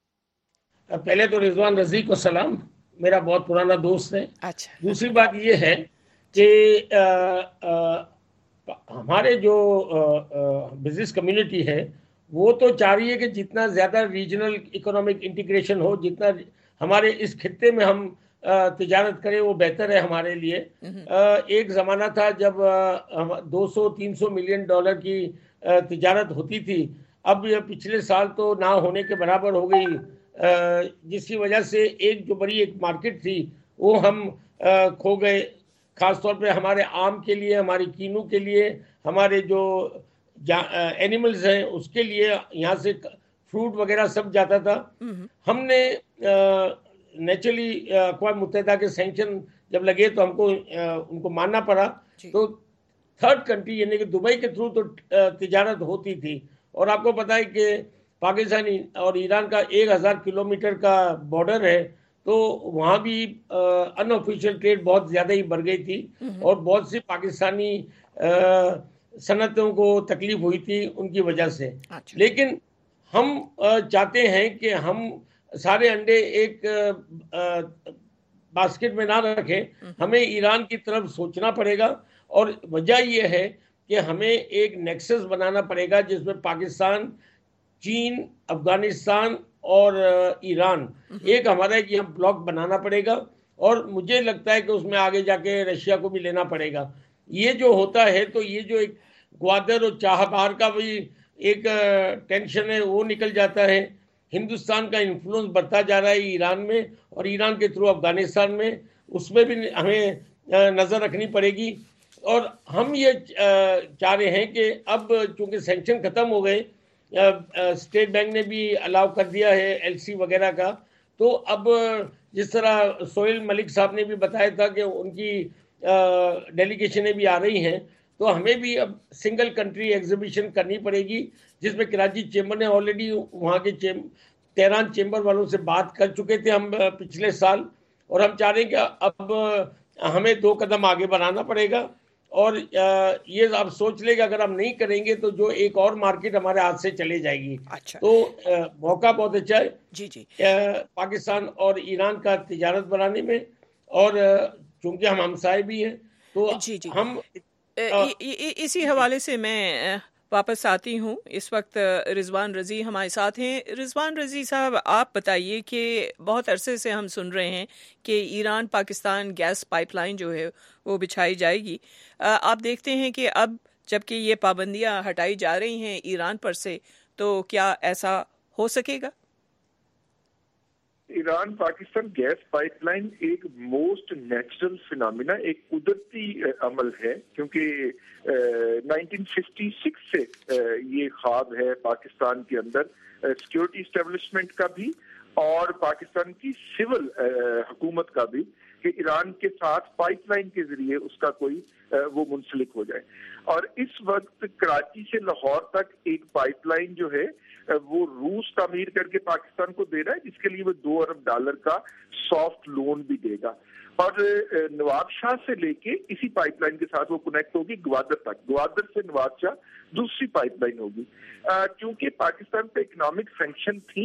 پہلے تو رضوان رضی کو سلام، میرا بہت پرانا دوست ہے. اچھا. دوسری بات یہ ہے کہ ہمارے جو بزنس کمیونٹی ہے وہ تو چاہ رہی ہے کہ جتنا زیادہ ریجنل اکنامک انٹیگریشن ہو، جتنا ہمارے اس خطے میں ہم تجارت کریں وہ بہتر ہے ہمارے لیے. ایک زمانہ تھا جب $200-300 ملین کی تجارت ہوتی تھی، اب یہ پچھلے سال تو نہ ہونے کے برابر ہو گئی، جس کی وجہ سے ایک جو بڑی ایک مارکیٹ تھی وہ ہم کھو گئے. خاص طور پہ ہمارے آم کے لیے، ہماری کینو کے لیے، ہمارے جو اینیملز ہیں اس کے لیے یہاں سے فروٹ وغیرہ سب جاتا تھا. ہم نے نیچرلی اقوام متحدہ کے سینکشن جب لگے تو ہم کو ان کو ماننا پڑا. تو تھرڈ کنٹری یعنی کہ دبئی کے تھرو تو تجارت ہوتی تھی. اور آپ کو پتہ ہے کہ پاکستان اور ایران کا 1000 کلومیٹر کا بارڈر ہے، تو وہاں بھی ان آفیشیل ٹریڈ بہت زیادہ ہی بڑھ گئی تھی اور بہت سی پاکستانی صنعتوں کو تکلیف ہوئی تھی ان کی وجہ سے. لیکن ہم چاہتے ہیں کہ ہم سارے انڈے ایک باسکٹ میں نہ رکھیں، ہمیں ایران کی طرف سوچنا پڑے گا. اور وجہ یہ ہے کہ ہمیں ایک نیکسس بنانا پڑے گا جس میں پاکستان، چین، افغانستان اور ایران ایک ہمارا ایک یہ بلاک بنانا پڑے گا، اور مجھے لگتا ہے کہ اس میں آگے جا کے رشیا کو بھی لینا پڑے گا. یہ جو ہوتا ہے تو یہ جو ایک گوادر اور چابہار کا بھی ایک ٹینشن ہے وہ نکل جاتا ہے. ہندوستان کا انفلوئنس بڑھتا جا رہا ہے ایران میں، اور ایران کے تھرو افغانستان میں، اس میں بھی ہمیں نظر رکھنی پڑے گی. اور ہم یہ چاہ رہے ہیں کہ اب چونکہ سینکشن ختم ہو گئے، اسٹیٹ بینک نے بھی الاؤ کر دیا ہے ایل سی وغیرہ کا، تو اب جس طرح سہیل ملک صاحب نے بھی بتایا تھا کہ ان کی ڈیلیگیشنیں بھی آ رہی ہیں، تو ہمیں بھی اب سنگل کنٹری ایگزیبیشن کرنی پڑے گی، جس میں کراچی چیمبر نے آلریڈی وہاں کے تہران چیمبر والوں سے بات کر چکے تھے ہم پچھلے سال، اور ہم چاہ رہے ہیں کہ اب ہمیں 2 قدم آگے بڑھانا پڑے گا. اور یہ آپ سوچ لیں کہ اگر ہم نہیں کریں گے تو جو ایک اور مارکیٹ ہمارے ہاتھ سے چلے جائے گی. تو موقع بہت اچھا ہے پاکستان اور ایران کا تجارت بڑھانے میں، اور چونکہ ہم ہمسائے بھی ہیں تو ہم اسی حوالے سے میں واپس آتی ہوں. اس وقت رضوان رضی ہمارے ساتھ ہیں. رضوان رضی صاحب، آپ بتائیے کہ بہت عرصے سے ہم سن رہے ہیں کہ Iran Pakistan gas pipeline جو ہے وہ بچھائی جائے گی. آپ دیکھتے ہیں کہ اب جب کہ یہ پابندیاں ہٹائی جا رہی ہیں ایران پر سے، تو کیا ایسا ہو سکے گا؟ Iran Pakistan gas pipeline ایک موسٹ نیچرل فینامنا، ایک قدرتی عمل ہے، کیونکہ 1956 سے یہ خواب ہے پاکستان کے اندر سیکورٹی اسٹیبلشمنٹ کا بھی اور پاکستان کی سول حکومت کا بھی، کہ ایران کے ساتھ پائپ لائن کے ذریعے اس کا کوئی وہ منسلک ہو جائے. اور اس وقت کراچی سے لاہور تک ایک پائپ لائن جو ہے وہ روس تعمیر کر کے پاکستان کو دے رہا ہے، جس کے لیے وہ $2 ارب کا سافٹ لون بھی دے گا. اور نواب شاہ سے لے کے اسی پائپ لائن کے ساتھ وہ کنیکٹ ہوگی گوادر تک، گوادر سے نواب شاہ دوسری پائپ لائن ہوگی. چونکہ پاکستان پہ اکنامک سینکشن تھی،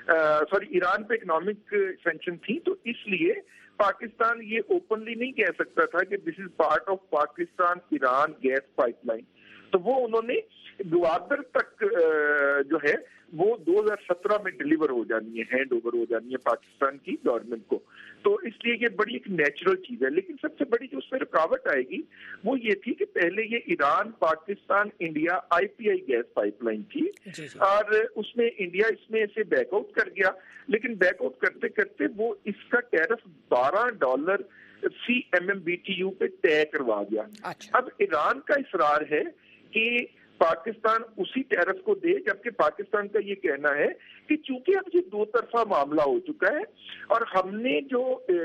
ایران پہ اکنامک سینکشن تھی، تو اس لیے پاکستان یہ اوپنلی نہیں کہہ سکتا تھا کہ this is part of Pakistan Iran gas pipeline. تو وہ انہوں نے گوادر تک جو ہے وہ 2017 میں ڈیلیور ہو جانی ہے، ہینڈ اوور ہو جانی ہے پاکستان کی گورنمنٹ کو. تو اس لیے یہ بڑی ایک نیچرل چیز ہے. لیکن سب سے بڑی جو اس میں رکاوٹ آئے گی وہ یہ تھی کہ پہلے یہ Iran Pakistan India IPI gas pipeline تھی، اور اس میں انڈیا اس میں سے بیک آؤٹ کر گیا. لیکن بیک آؤٹ کرتے کرتے وہ اس کا ٹیرف $12 فی MMBTU پہ طے کروا گیا. اب ایران کا اصرار ہے کہ پاکستان اسی ٹیرف کو دے، جبکہ پاکستان کا یہ کہنا ہے کہ چونکہ اب یہ 2 طرفہ معاملہ ہو چکا ہے اور ہم نے جو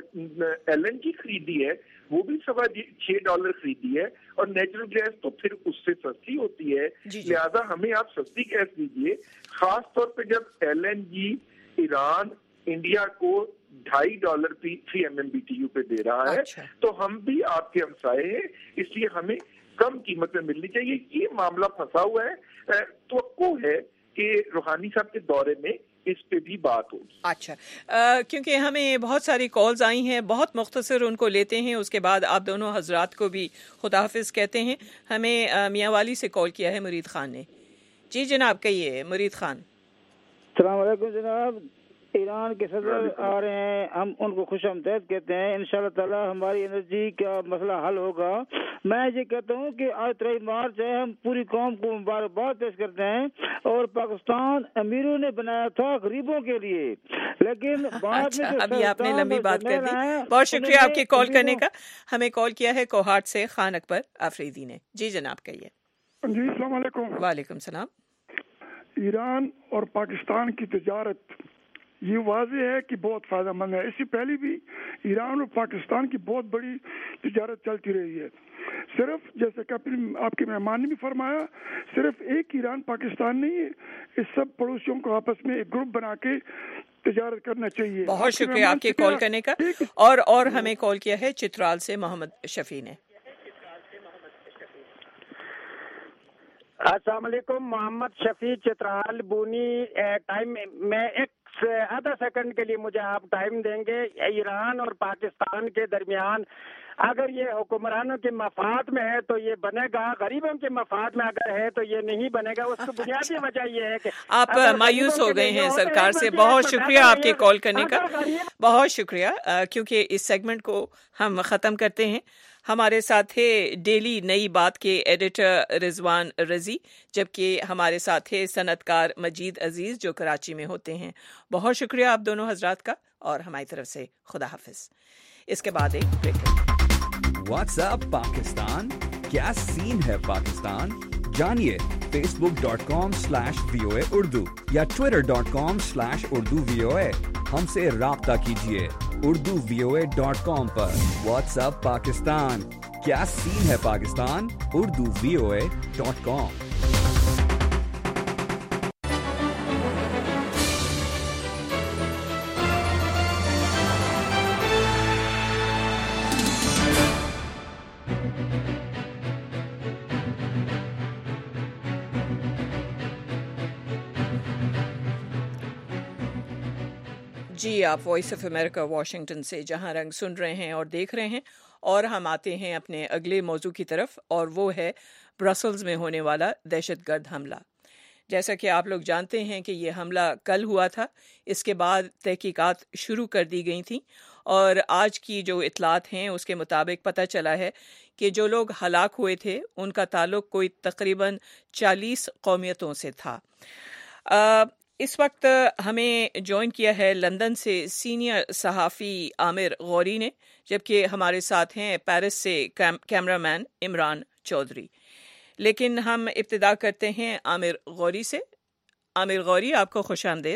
LNG خریدی ہے وہ بھی $6.25 خریدی ہے، اور نیچرل گیس تو پھر اس سے سستی ہوتی ہے، لہذا ہمیں آپ سستی گیس دیجیے. خاص طور پہ جب LNG ایران انڈیا کو $2.5 فی MMBTU پہ دے رہا ہے، تو ہم بھی آپ کے ہمسائے ہیں، اس لیے ہمیں کم قیمت میں ملنی چاہیے. یہ معاملہ پھنسا ہوا ہے. توقع ہے کہ روحانی صاحب کے دورے میں اس پہ بھی بات ہوگی. اچھا، کیونکہ ہمیں بہت ساری کالز آئی ہیں، بہت مختصر ان کو لیتے ہیں، اس کے بعد آپ دونوں حضرات کو بھی خدا حافظ کہتے ہیں. ہمیں میاں والی سے کال کیا ہے مرید خان نے. جی جناب کہیے مرید خان. السلام علیکم جناب. ایران کے صدر آ رہے ہیں، ہم ان کو خوش آمدید کہتے ہیں. انشاءاللہ تعالی ہماری انرجی کا مسئلہ حل ہوگا. میں یہ کہتا ہوں کہ آج 23 مارچ ہے، ہم پوری قوم کو مبارکباد پیش کرتے ہیں. اور پاکستان امیروں نے بنایا تھا غریبوں کے لیے، لیکن بعد میں ابھی آپ نے لمبی بات کر دی. بہت شکریہ آپ کے کال کرنے کا. ہمیں کال کیا ہے کوہاٹ سے خان اکبر آفریدی نے. جی جناب کہیے. جی السلام علیکم. وعلیکم السلام. ایران اور پاکستان کی تجارت یہ واضح ہے کہ بہت فائدہ مند ہے. اس سے پہلے بھی ایران اور پاکستان کی بہت بڑی تجارت چلتی رہی ہے. صرف جیسے کہ آپ کے مہمان نے بھی فرمایا، صرف ایک ایران پاکستان نہیں ہے، اس سب پڑوسیوں کو آپس میں ایک گروپ بنا کے تجارت کرنا چاہیے. بہت شکریہ آپ کے کال کرنے کا. اور ہمیں کال کیا ہے چترال سے محمد شفیع نے. السلام علیکم. محمد شفیع چترال بونی. ٹائم میں ایک آدھا سیکنڈ کے لیے مجھے آپ ٹائم دیں گے. ایران اور پاکستان کے درمیان اگر یہ حکمرانوں کے مفاد میں ہے تو یہ بنے گا، غریبوں کے مفاد میں اگر ہے تو یہ نہیں بنے گا. اس کی بنیادی وجہ یہ ہے کہ آپ مایوس ہو گئے ہیں سرکار سے. بہت شکریہ آپ کے کال کرنے کا، بہت شکریہ. کیونکہ اس سیگمنٹ کو ہم ختم کرتے ہیں. ہمارے ساتھ تھے ڈیلی نئی بات کے ایڈیٹر رضوان رضی، جبکہ ہمارے ساتھ تھے صنعت کار مجید عزیز جو کراچی میں ہوتے ہیں. بہت شکریہ آپ دونوں حضرات کا، اور ہماری طرف سے خدا حافظ. اس کے بعد ایک بریک. واٹس ایپ پاکستان، کیا سین ہے پاکستان؟ جانیے facebook.com/VOA اردو یا twitter.com/Urdu VOA. ہم سے رابطہ کیجیے urduvoa.com پر. واٹس ایپ پاکستان، کیا سین ہے پاکستان؟ urduvoa.com. جی، آپ وائس آف امریکہ واشنگٹن سے جہاں رنگ سن رہے ہیں اور دیکھ رہے ہیں، اور ہم آتے ہیں اپنے اگلے موضوع کی طرف، اور وہ ہے برسلز میں ہونے والا دہشت گرد حملہ. جیسا کہ آپ لوگ جانتے ہیں کہ یہ حملہ کل ہوا تھا. اس کے بعد تحقیقات شروع کر دی گئی تھیں، اور آج کی جو اطلاعات ہیں اس کے مطابق پتہ چلا ہے کہ جو لوگ ہلاک ہوئے تھے ان کا تعلق کوئی تقریباً 40 قومیتوں سے تھا. اس وقت ہمیں جوائن کیا ہے لندن سے سینئر صحافی عامر غوری نے، جبکہ ہمارے ساتھ ہیں پیرس سے کیمرہ مین عمران چودھری. لیکن ہم ابتدا کرتے ہیں عامر غوری سے. عامر غوری، آپ کو خوش آمدید.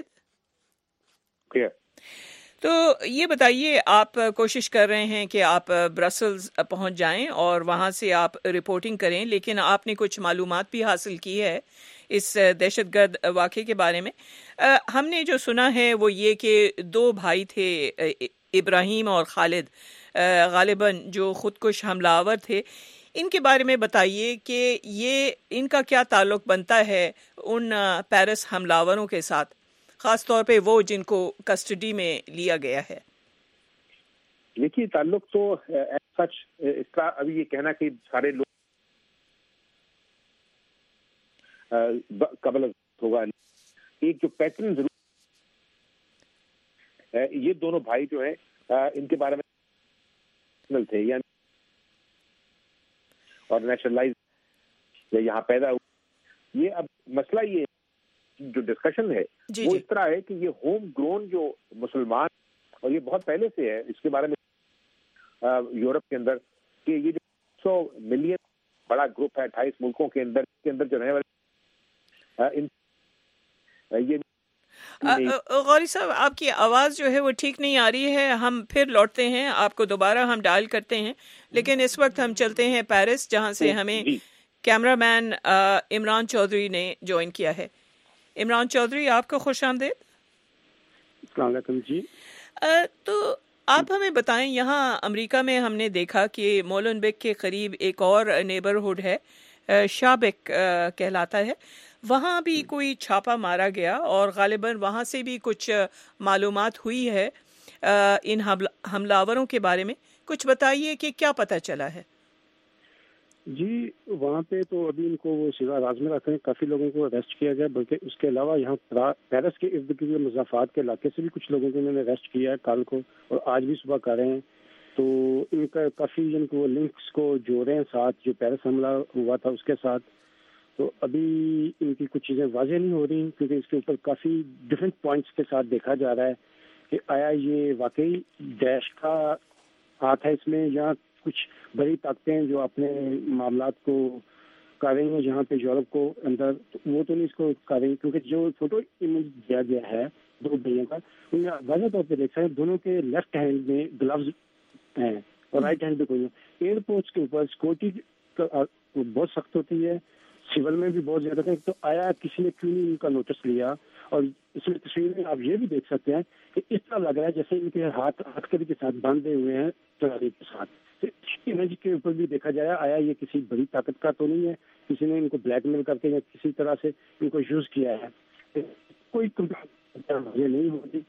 تو یہ بتائیے، آپ کوشش کر رہے ہیں کہ آپ برسلز پہنچ جائیں اور وہاں سے آپ رپورٹنگ کریں، لیکن آپ نے کچھ معلومات بھی حاصل کی ہے اس دہشت گرد واقعے کے بارے میں. ہم نے جو سنا ہے وہ یہ کہ 2 بھائی تھے، ابراہیم اور خالد، غالباً جو خودکش حملہ آور تھے. ان کے بارے میں بتائیے کہ یہ ان کا کیا تعلق بنتا ہے ان پیرس حملہ آوروں کے ساتھ، خاص طور پہ وہ جن کو کسٹڈی میں لیا گیا ہے. دیکھیے، تعلق تو سچ اس کا ابھی یہ کہنا کہ سارے لوگ قبل ہوگا. ایک جو پیٹرن ضرور ہے، یہ دونوں بھائی جو ہیں ان کے بارے میں تھے یعنی اور نیشنلائز یا یہاں پیدا ہوئے. یہ اب مسئلہ یہ جو ڈسکشن ہے وہ اس طرح ہے کہ یہ ہوم گرون جو مسلمان، اور یہ بہت پہلے سے ہے اس کے بارے میں یورپ کے اندر، کہ یہ جو 100 ملین بڑا گروپ ہے 28 ملکوں کے اندر جو رہنے والے غوری صاحب، آپ کی آواز جو ہے وہ ٹھیک نہیں آ رہی ہے. ہم پھر لوٹتے ہیں، آپ کو دوبارہ ہم ڈائل کرتے ہیں، لیکن اس وقت ہم چلتے ہیں پیرس، جہاں سے ہمیں کیمرہ مین عمران چودھری نے جوائن کیا ہے. عمران چودھری، آپ کو خوش آمدید. السلام علیکم. جی، تو آپ ہمیں بتائیں، یہاں امریکہ میں ہم نے دیکھا کہ مولنبیک کے قریب ایک اور نیبرہڈ ہے، شابک کہلاتا ہے، وہاں بھی کوئی چھاپا مارا گیا اور غالباً وہاں سے بھی کچھ معلومات ہوئی ہے ان حملہ آوروں کے بارے میں. کچھ بتائیے کہ کیا پتہ چلا ہے. جی، وہاں پہ تو ابھی ان کو وہ سزا راز میں رکھے ہیں، کافی لوگوں کو اریسٹ کیا گیا، بلکہ اس کے علاوہ یہاں پیرس کے ارد گرد مضافات کے علاقے سے بھی کچھ لوگوں کو انہوں نے اریسٹ کیا ہے کل کو، اور آج بھی صبح کر رہے ہیں. تو ان کا کافی جن کو لنکس کو جوڑے ہیں ساتھ جو پیرس حملہ ہوا تھا اس کے ساتھ. تو ابھی ان کی کچھ چیزیں واضح نہیں ہو رہی، کیونکہ اس کے اوپر کافی ڈفرینٹ پوائنٹس کے ساتھ دیکھا جا رہا ہے کہ آیا یہ واقعی داعش کا ہاتھ ہے اس میں، یا کچھ بڑی طاقتیں جو اپنے معاملات کو کر رہی ہیں جہاں پہ یورپ کو اندر، وہ تو نہیں اس کو کر رہی. کیونکہ جو فوٹو امیج دیا گیا ہے 2 بھائیوں کا، ان میں واضح طور پہ دیکھ سکتے ہیں دونوں کے لیفٹ ہینڈ میں گلوز ہیں اور رائٹ ہینڈ پہ کوئی نہیں. ایئرپورٹس کے اوپر سیکورٹی بہت سخت ہوتی ہے، سول میں بھی بہت زیادہ ہے. تو آیا کسی نے کیوں نہیں ان کا نوٹس لیا؟ اور اس میں تصویر میں آپ یہ بھی دیکھ سکتے ہیں کہ اس طرح لگ رہا ہے جیسے ان کے ہاتھ ہتھکڑی کے ساتھ باندھے ہوئے ہیں تلوار کے ساتھ. امیج کے اوپر بھی دیکھا جائے آیا یہ کسی بڑی طاقت کا تو نہیں ہے، کسی نے ان کو بلیک میل کر کے یا کسی طرح سے ان کو یوز کیا ہے. کوئی نہیں ہوتی.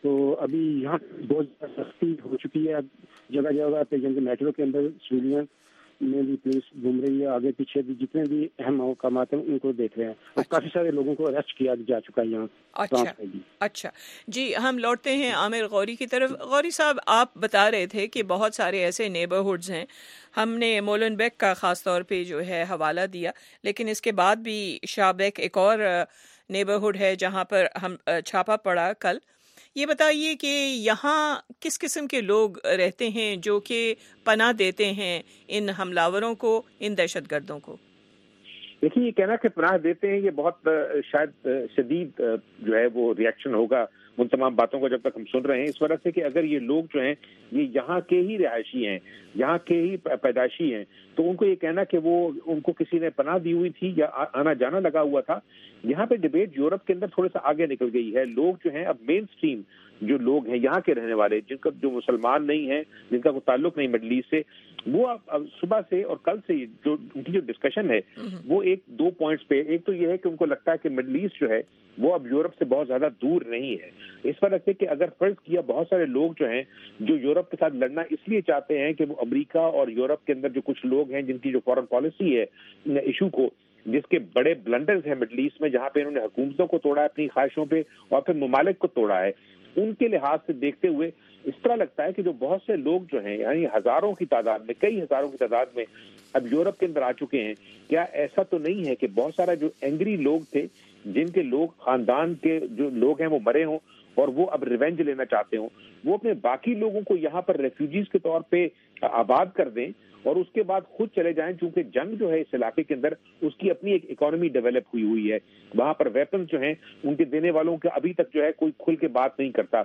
تو ابھی یہاں بہت سختی ہو چکی ہے. اب جگہ جگہ پہ جن کے میٹرو کے اندر سویدھائیں میں بھی پولیس گھوم رہی ہے, آگے پیچھے بھی جتنے بھی اہم مقامات ہیں ان کو دیکھ رہے ہیں, اور کافی سارے لوگوں کو اریسٹ کیا جا چکا ہے یہاں. اچھا جی, ہم لوٹتے ہیں عامر غوری کی طرف. غوری صاحب, آپ بتا رہے تھے کہ بہت سارے ایسے نیبرہڈز ہیں, ہم نے مولن بیک کا خاص طور پہ جو ہے حوالہ دیا, لیکن اس کے بعد بھی شاہ بیک ایک اور نیبرہڈ ہے جہاں پر ہم چھاپا پڑا کل. یہ بتائیے کہ یہاں کس قسم کے لوگ رہتے ہیں جو کہ پناہ دیتے ہیں ان حملاوروں کو, ان دہشت گردوں کو؟ دیکھیے, یہ کہنا کہ پناہ دیتے ہیں, یہ بہت شاید شدید جو ہے وہ ریئیکشن ہوگا ان تمام باتوں کو جب تک ہم سن رہے ہیں, اس وجہ سے کہ اگر یہ لوگ جو ہیں یہ یہاں کے ہی رہائشی ہیں, یہاں کے ہی پیدائشی ہیں, تو ان کو یہ کہنا کہ وہ ان کو کسی نے پناہ دی ہوئی تھی یا آنا جانا لگا ہوا تھا. یہاں پہ ڈبیٹ یورپ کے اندر تھوڑا سا آگے نکل گئی ہے. لوگ جو ہیں اب مین سٹریم جو لوگ ہیں یہاں کے رہنے والے, جن کا جو مسلمان نہیں ہیں, جن کا کوئی تعلق نہیں مڈل ایسٹ سے, وہ اب صبح سے اور کل سے جو ان کی جو ڈسکشن ہے وہ دو پوائنٹس پہ. ایک تو یہ ہے کہ ان کو لگتا ہے کہ مڈل ایسٹ جو ہے وہ اب یورپ سے بہت زیادہ دور نہیں ہے. اس وجہ سے کہ اگر فرض کیا بہت سارے لوگ جو ہیں جو یورپ کے ساتھ لڑنا اس لیے چاہتے ہیں کہ وہ امریکہ اور یورپ کے اندر جو کچھ لوگ ہیں جن کی جو فارن پالیسی ہے ایشو کو, جس کے بڑے بلنڈرز ہیں مڈل ایسٹ میں, جہاں پہ انہوں نے حکومتوں کو توڑا ہے اپنی خواہشوں پہ اور پھر ممالک کو توڑا ہے, ان کے لحاظ سے دیکھتے ہوئے اس طرح لگتا ہے کہ جو بہت سے لوگ جو ہیں یعنی ہزاروں کی تعداد میں, کئی ہزاروں کی تعداد میں اب یورپ کے اندر آ چکے ہیں. کیا ایسا تو نہیں ہے کہ بہت سارا جو اینگری لوگ تھے, جن کے لوگ خاندان کے جو لوگ ہیں وہ مرے ہوں اور وہ اب ریونج لینا چاہتے ہوں, وہ اپنے باقی لوگوں کو یہاں پر ریفیوجیز کے طور پہ آباد کر دیں اور اس کے بعد خود چلے جائیں, چونکہ جنگ جو ہے اس علاقے کے اندر اس کی اپنی ایک اکانومی ڈیولپ ہوئی ہے. وہاں پر ویپنز جو ہیں ان کے دینے والوں کے ابھی تک جو ہے کوئی کھل کے بات نہیں کرتا.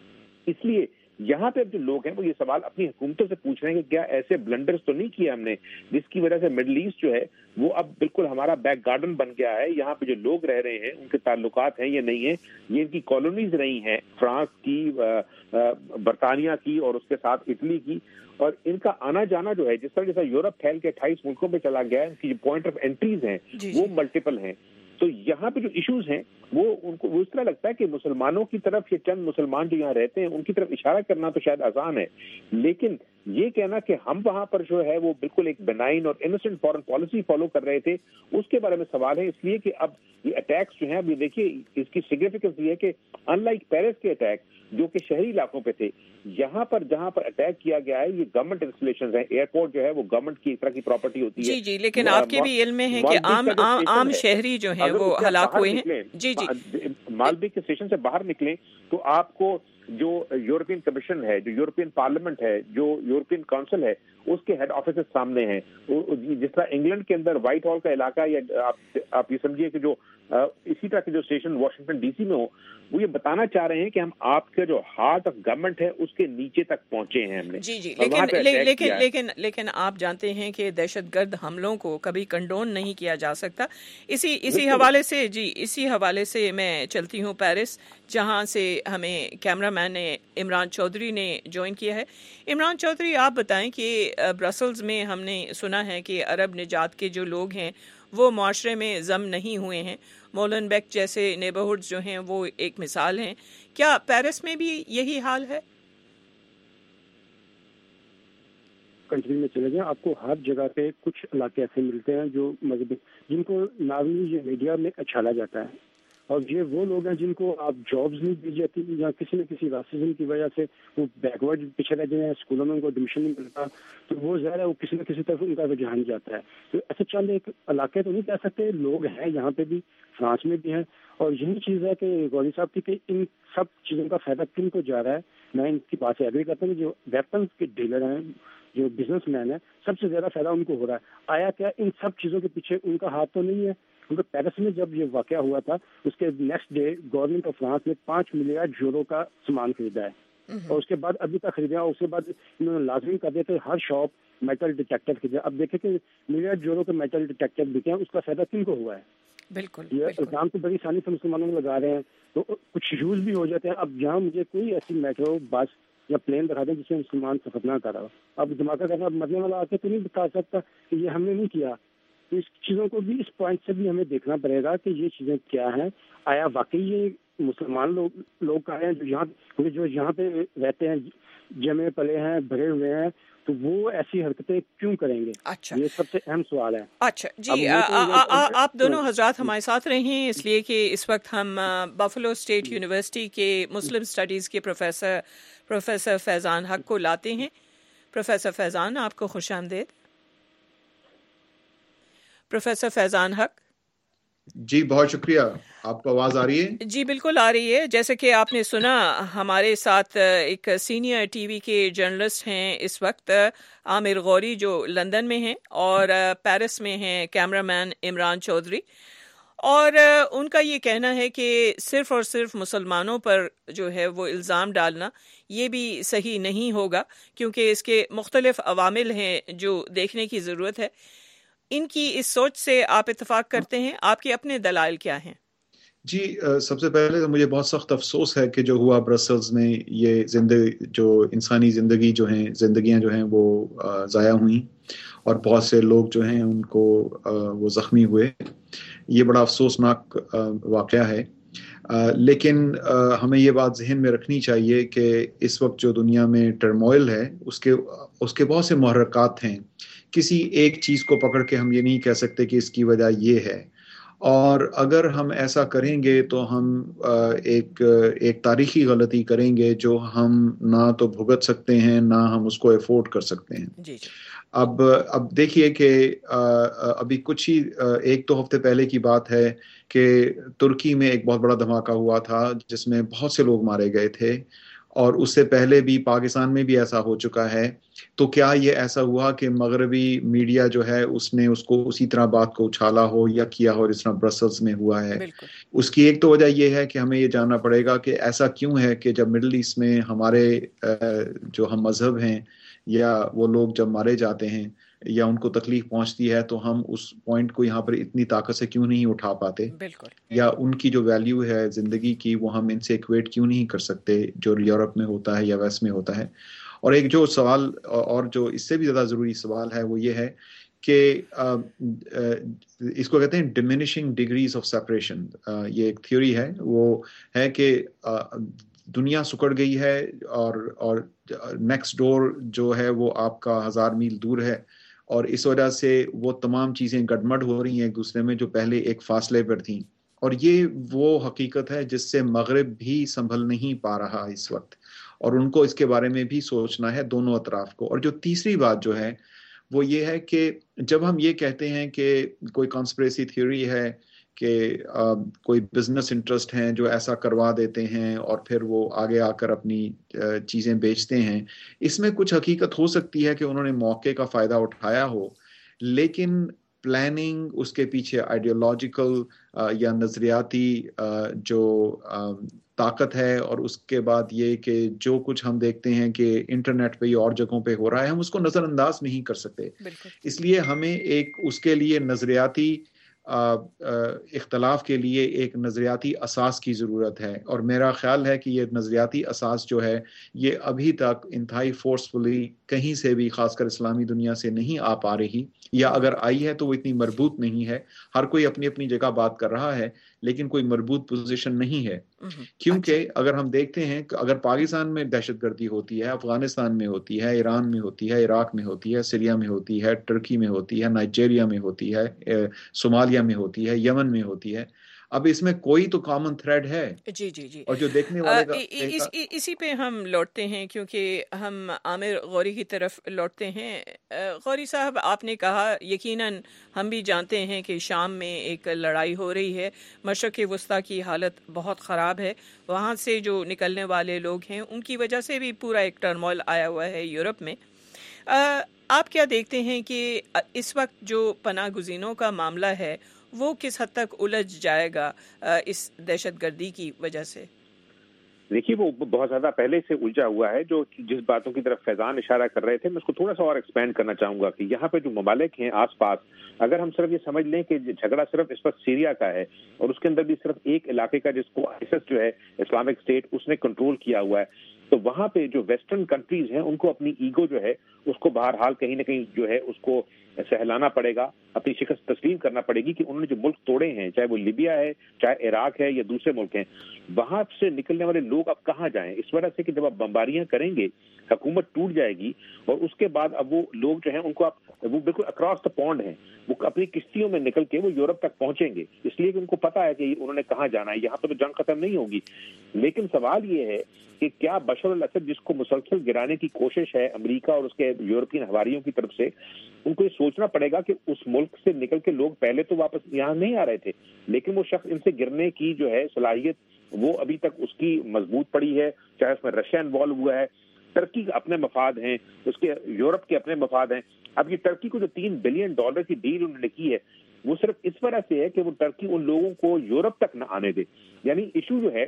اس لیے یہاں پہ جو لوگ ہیں وہ یہ سوال اپنی حکومتوں سے پوچھ رہے ہیں کہ کیا ایسے بلنڈرز تو نہیں کیے ہم نے جس کی وجہ سے مڈل ایسٹ جو ہے وہ اب بالکل ہمارا بیک گارڈن بن گیا ہے. یہاں پہ جو لوگ رہ رہے ہیں ان کے تعلقات ہیں یا نہیں ہیں, یہ ان کی کالونیز رہی ہیں, فرانس کی, برطانیہ کی اور اس کے ساتھ اٹلی کی, اور ان کا آنا جانا جو ہے جس طرح جیسا یورپ پھیل کے 28 ملکوں میں چلا گیا ہے, ان کی جو پوائنٹ آف انٹریز ہیں وہ ملٹیپل ہیں. تو یہاں پہ جو ایشوز ہیں وہ ان کو اس طرح لگتا ہے کہ مسلمانوں کی طرف یہ چند مسلمان جو یہاں رہتے ہیں ان کی طرف اشارہ کرنا تو شاید آسان ہے, لیکن یہ کہنا کہ ہم وہاں پر جو ہے وہ بالکل ایک بینائن اور انوسنٹ فارن پالیسی فالو کر رہے تھے, اس کے بارے میں سوال ہے. اس لیے کہ اب یہ اٹیکس جو ہیں, اب یہ دیکھیے اس کی سگنیفیکینس یہ ہے کہ ان لائک پیرس کے اٹیک جو کہ شہری علاقوں پہ تھے, یہاں پر جہاں پر اٹیک کیا گیا ہے یہ گورنمنٹ انسٹالیشنز ہیں. ایئرپورٹ جو ہے وہ گورنمنٹ کی ایک طرح کی پراپرٹی ہوتی ہے. جی, لیکن آپ کے بھی علم میں ہے کہ عام شہری جو ہیں وہ ہلاک ہوئے ہیں. جی, مالبی کے اسٹیشن سے باہر نکلیں تو آپ کو جو یورپین کمیشن ہے, جو یورپین پارلیمنٹ ہے, جو یورپین کونسل ہے, اس کے ہیڈ آفیسز سامنے ہیں. جس طرح انگلینڈ کے اندر وائٹ ہال کا علاقہ, یا آپ یہ سمجھیے کہ جو اسی طرح کے جو اسٹیشن واشنگٹن ڈی سی میں ہو, وہ یہ بتانا چاہ رہے ہیں کہ ہم آپ کے جو ہارٹ آف گورنمنٹ ہے اس کے نیچے تک پہنچے ہیں ہم نے. جی, لیکن آپ جانتے ہیں کہ دہشت گرد حملوں کو کبھی کنڈون نہیں کیا جا سکتا. اسی حوالے سے میں چلتی ہوں پیرس, جہاں سے ہمیں کیمرہ مین عمران چودھری نے جوائن کیا ہے. عمران چودھری, آپ بتائیں کہ برسلز میں ہم نے سنا ہے کہ عرب نژاد کے جو لوگ ہیں وہ معاشرے میں ضم نہیں ہوئے ہیں. مولن بیک جیسے نیبرہڈز جو ہیں وہ ایک مثال ہیں. کیا پیرس میں بھی یہی حال ہے؟ کنٹری میں چلے جائیں, آپ کو ہر جگہ پہ کچھ علاقے ایسے ملتے ہیں جو مذہبی, جن کو نارملی یہ میڈیا میں اچھالا جاتا ہے, اور یہ وہ لوگ ہیں جن کو آپ جابز نہیں دی جاتی یا کسی نہ کسی راسزم کی وجہ سے وہ بیکورڈ پیچھے رہ جائیں, اسکولوں میں ان کو ایڈمیشن نہیں ملتا, تو وہ ظاہر ہے وہ کسی نہ کسی طرف ان کا رجحان جاتا ہے. تو ایسے چند ایک علاقے تو نہیں کہہ سکتے, لوگ ہیں یہاں پہ بھی, فرانس میں بھی ہیں. اور یہی چیز ہے کہ غوری صاحب کی کہ ان سب چیزوں کا فائدہ کن کو جا رہا ہے. میں ان کی بات سے ایگری کرتا ہوں کہ جو ویپنس کے ڈیلر ہیں, جو بزنس مین ہیں, سب سے زیادہ فائدہ ان کو ہو رہا ہے. آیا کیا ان سب چیزوں کے پیچھے ان کا ہاتھ تو نہیں ہے؟ کیونکہ پیرس میں جب یہ واقعہ ہوا تھا اس کے next day government of France نے 5 ملیارڈ یورو کا سامان خریدا ہے, اور اس کے بعد ابھی تک خریدا, اور اس کے بعد انہوں نے لازمی کر دیا کہ ہر شاپ میٹل ڈیٹیکٹر خریدا. اب دیکھیں کہ ملیارڈ یورو کے میٹل ڈیٹیکٹر بکے ہیں, اس کا فائدہ کن کو ہوا ہے؟ بالکل, یہ الزام تو بڑی آسانی سے مسلمانوں میں لگا رہے ہیں, تو کچھ یوز بھی ہو جاتے ہیں. اب جہاں مجھے کوئی ایسی میٹرو بس یا پلین دکھا دیں جس میں مسلمان سفر نہ کر رہا ہو, اب دھماکہ کرنا مرنے والا آ کے تو نہیں بتا سکتا کہ یہ ہم نے نہیں کیا. تو اس چیزوں کو بھی اس پوائنٹ سے بھی ہمیں دیکھنا پڑے گا کہ یہ چیزیں کیا ہیں. آیا واقعی یہ مسلمان لوگ کا ہے جو یہاں پہ رہتے ہیں، جمے پلے ہیں، بھرے ہوئے ہیں، تو وہ ایسی حرکتیں کیوں کریں گے؟ اچھا، یہ سب سے اہم سوال ہے۔ اچھا جی، آپ دونوں حضرات ہمارے ساتھ رہے ہیں، اس لیے کہ اس وقت ہم بفلو اسٹیٹ یونیورسٹی کے مسلم اسٹڈیز کے پروفیسر فیضان حق کو لاتے ہیں۔ پروفیسر فیضان، آپ کو خوش آمدید۔ پروفیسر فیضان حق جی، بہت شکریہ۔ آپ کو آواز آ رہی ہے؟ جی بالکل آ رہی ہے۔ جیسے کہ آپ نے سنا، ہمارے ساتھ ایک سینئر ٹی وی کے جرنلسٹ ہیں اس وقت، عامر غوری، جو لندن میں ہیں، اور پیرس میں ہیں کیمرہ مین عمران چودھری، اور ان کا یہ کہنا ہے کہ صرف اور صرف مسلمانوں پر جو ہے وہ الزام ڈالنا یہ بھی صحیح نہیں ہوگا، کیونکہ اس کے مختلف عوامل ہیں جو دیکھنے کی ضرورت ہے۔ ان کی اس سوچ سے آپ اتفاق کرتے ہیں؟ آپ کے اپنے دلائل کیا ہیں؟ جی، سب سے پہلے تو مجھے بہت سخت افسوس ہے کہ جو ہوا برسلز میں، یہ جو انسانی زندگیاں جو ہیں وہ ضائع ہوئیں، اور بہت سے لوگ جو ہیں ان کو وہ زخمی ہوئے۔ یہ بڑا افسوسناک واقعہ ہے، لیکن ہمیں یہ بات ذہن میں رکھنی چاہیے کہ اس وقت جو دنیا میں ٹرموئل ہے اس کے بہت سے محرکات ہیں۔ کسی ایک چیز کو پکڑ کے ہم یہ نہیں کہہ سکتے کہ اس کی وجہ یہ ہے، اور اگر ہم ایسا کریں گے تو ہم ایک تاریخی غلطی کریں گے جو ہم نہ تو بھگت سکتے ہیں، نہ ہم اس کو افورڈ کر سکتے ہیں۔ اب دیکھیے کہ ابھی کچھ ہی 1-2 ہفتے پہلے کی بات ہے کہ ترکی میں ایک بہت بڑا دھماکہ ہوا تھا جس میں بہت سے لوگ مارے گئے تھے، اور اس سے پہلے بھی پاکستان میں بھی ایسا ہو چکا ہے۔ تو کیا یہ ایسا ہوا کہ مغربی میڈیا جو ہے اس نے اس کو اسی طرح بات کو اچھالا ہو یا کیا ہو جس طرح برسلز میں ہوا ہے؟ اس کی ایک تو وجہ یہ ہے کہ ہمیں یہ جاننا پڑے گا کہ ایسا کیوں ہے کہ جب مڈل ایسٹ میں ہمارے جو ہم مذہب ہیں یا وہ لوگ جب مارے جاتے ہیں یا ان کو تکلیف پہنچتی ہے تو ہم اس پوائنٹ کو یہاں پر اتنی طاقت سے کیوں نہیں اٹھا پاتے، یا ان کی جو ویلیو ہے زندگی کی وہ ہم ان سے ایکویٹ کیوں نہیں کر سکتے جو یورپ میں ہوتا ہے یا ویسٹ میں ہوتا ہے۔ اور ایک جو سوال اور جو اس سے بھی زیادہ ضروری سوال ہے وہ یہ ہے کہ اس کو کہتے ہیں ڈیمینشنگ ڈگریز آف سیپریشن۔ یہ ایک تھیوری ہے، وہ ہے کہ دنیا سکڑ گئی ہے اور نیکسٹ ڈور جو ہے وہ آپ کا 1000 میل دور ہے، اور اس وجہ سے وہ تمام چیزیں گڈمڈ ہو رہی ہیں ایک دوسرے میں جو پہلے ایک فاصلے پر تھیں، اور یہ وہ حقیقت ہے جس سے مغرب بھی سنبھل نہیں پا رہا اس وقت، اور ان کو اس کے بارے میں بھی سوچنا ہے دونوں اطراف کو۔ اور جو تیسری بات جو ہے وہ یہ ہے کہ جب ہم یہ کہتے ہیں کہ کوئی کانسپریسی تھیوری ہے کہ کوئی بزنس انٹرسٹ ہیں جو ایسا کروا دیتے ہیں اور پھر وہ آگے آ کر اپنی چیزیں بیچتے ہیں، اس میں کچھ حقیقت ہو سکتی ہے کہ انہوں نے موقع کا فائدہ اٹھایا ہو، لیکن پلاننگ، اس کے پیچھے آئیڈیولوجیکل یا نظریاتی جو طاقت ہے، اور اس کے بعد یہ کہ جو کچھ ہم دیکھتے ہیں کہ انٹرنیٹ پہ یا اور جگہوں پہ ہو رہا ہے، ہم اس کو نظر انداز نہیں کر سکتے۔ اس لیے ہمیں ایک اس کے لیے نظریاتی اختلاف کے لیے ایک نظریاتی اساس کی ضرورت ہے، اور میرا خیال ہے کہ یہ نظریاتی اساس جو ہے یہ ابھی تک انتہائی فورسفلی کہیں سے بھی، خاص کر اسلامی دنیا سے نہیں آ پا رہی، یا اگر آئی ہے تو وہ اتنی مربوط نہیں ہے۔ ہر کوئی اپنی اپنی جگہ بات کر رہا ہے لیکن کوئی مربوط پوزیشن نہیں ہے، کیونکہ اگر ہم دیکھتے ہیں کہ اگر پاکستان میں دہشت گردی ہوتی ہے، افغانستان میں ہوتی ہے، ایران میں ہوتی ہے، عراق میں ہوتی ہے، سیریا میں ہوتی ہے، ترکی میں ہوتی ہے، نائجیریا میں ہوتی ہے، صومالیہ میں ہوتی ہے، یمن میں ہوتی ہے، اب اس میں کوئی تو کامن تھریڈ ہے۔ جی جی جی، اور جو دیکھنے والے کا اسی پہ ہم لوٹتے ہیں، کیونکہ ہم عامر غوری کی طرف لوٹتے ہیں۔ غوری صاحب، آپ نے کہا یقیناً ہم بھی جانتے ہیں کہ شام میں ایک لڑائی ہو رہی ہے، مشرق وسطیٰ کی حالت بہت خراب ہے، وہاں سے جو نکلنے والے لوگ ہیں ان کی وجہ سے بھی پورا ایک ٹرموئل آیا ہوا ہے یورپ میں۔ آپ کیا دیکھتے ہیں کہ اس وقت جو پناہ گزینوں کا معاملہ ہے وہ کس حد تک الجھ جائے گا اس دہشت گردی کی وجہ سے؟ دیکھیے، وہ بہت زیادہ پہلے سے الجھا ہوا ہے۔ جو جس باتوں کی طرف فیضان اشارہ کر رہے تھے، میں اس کو تھوڑا سا اور ایکسپینڈ کرنا چاہوں گا کہ یہاں پہ جو ممالک ہیں آس پاس، اگر ہم صرف یہ سمجھ لیں کہ جھگڑا صرف اس وقت سیریا کا ہے اور اس کے اندر بھی صرف ایک علاقے کا جس کو ISIS جو ہے اسلامک اسٹیٹ اس نے کنٹرول کیا ہوا ہے، تو وہاں پہ جو ویسٹرن کنٹریز ہیں ان کو اپنی ایگو جو ہے اس کو بہرحال کہیں نہ کہیں جو ہے اس کو سہلانا پڑے گا, اپنی شکست تسلیم کرنا پڑے گی کہ انہوں نے جو ملک توڑے ہیں, چاہے وہ لیبیا ہے, چاہے عراق ہے یا دوسرے ملک ہیں, وہاں سے نکلنے والے لوگ اب کہاں جائیں. اس وجہ سے کہ جب آپ بمباریاں کریں گے حکومت ٹوٹ جائے گی, اور اس کے بعد اب وہ لوگ جو ہیں ان کو وہ بالکل اکراس دا پونڈ ہیں, وہ اپنی کشتیوں میں نکل کے وہ یورپ تک پہنچیں گے, اس لیے کہ ان کو پتا ہے کہ انہوں نے کہاں جانا ہے. یہاں پہ تو جنگ ختم نہیں ہوگی, لیکن سوال یہ ہے کہ کیا بشار الاسد جس کو مسلسل گرانے کی کوشش ہے امریکہ اور اس کے یورپین حواریوں کی طرف سے, ان کو یہ سوچنا پڑے گا کہ اس ملک سے نکل کے لوگ پہلے تو واپس یہاں نہیں آ رہے تھے, لیکن وہ شخص ان سے گرنے کی جو ہے صلاحیت وہ ابھی تک اس کی مضبوط پڑی ہے, چاہے اس میں رشیا انوالو ہوا ہے, ترکی کے اپنے مفاد ہیں, اس کے یورپ کے اپنے مفاد ہیں. اب یہ ترکی کو جو $3 بلین کی ڈیل انہوں نے کی ہے وہ صرف اس وجہ سے ہے کہ وہ ترکی ان لوگوں کو یورپ تک نہ آنے دے. یعنی ایشو جو ہے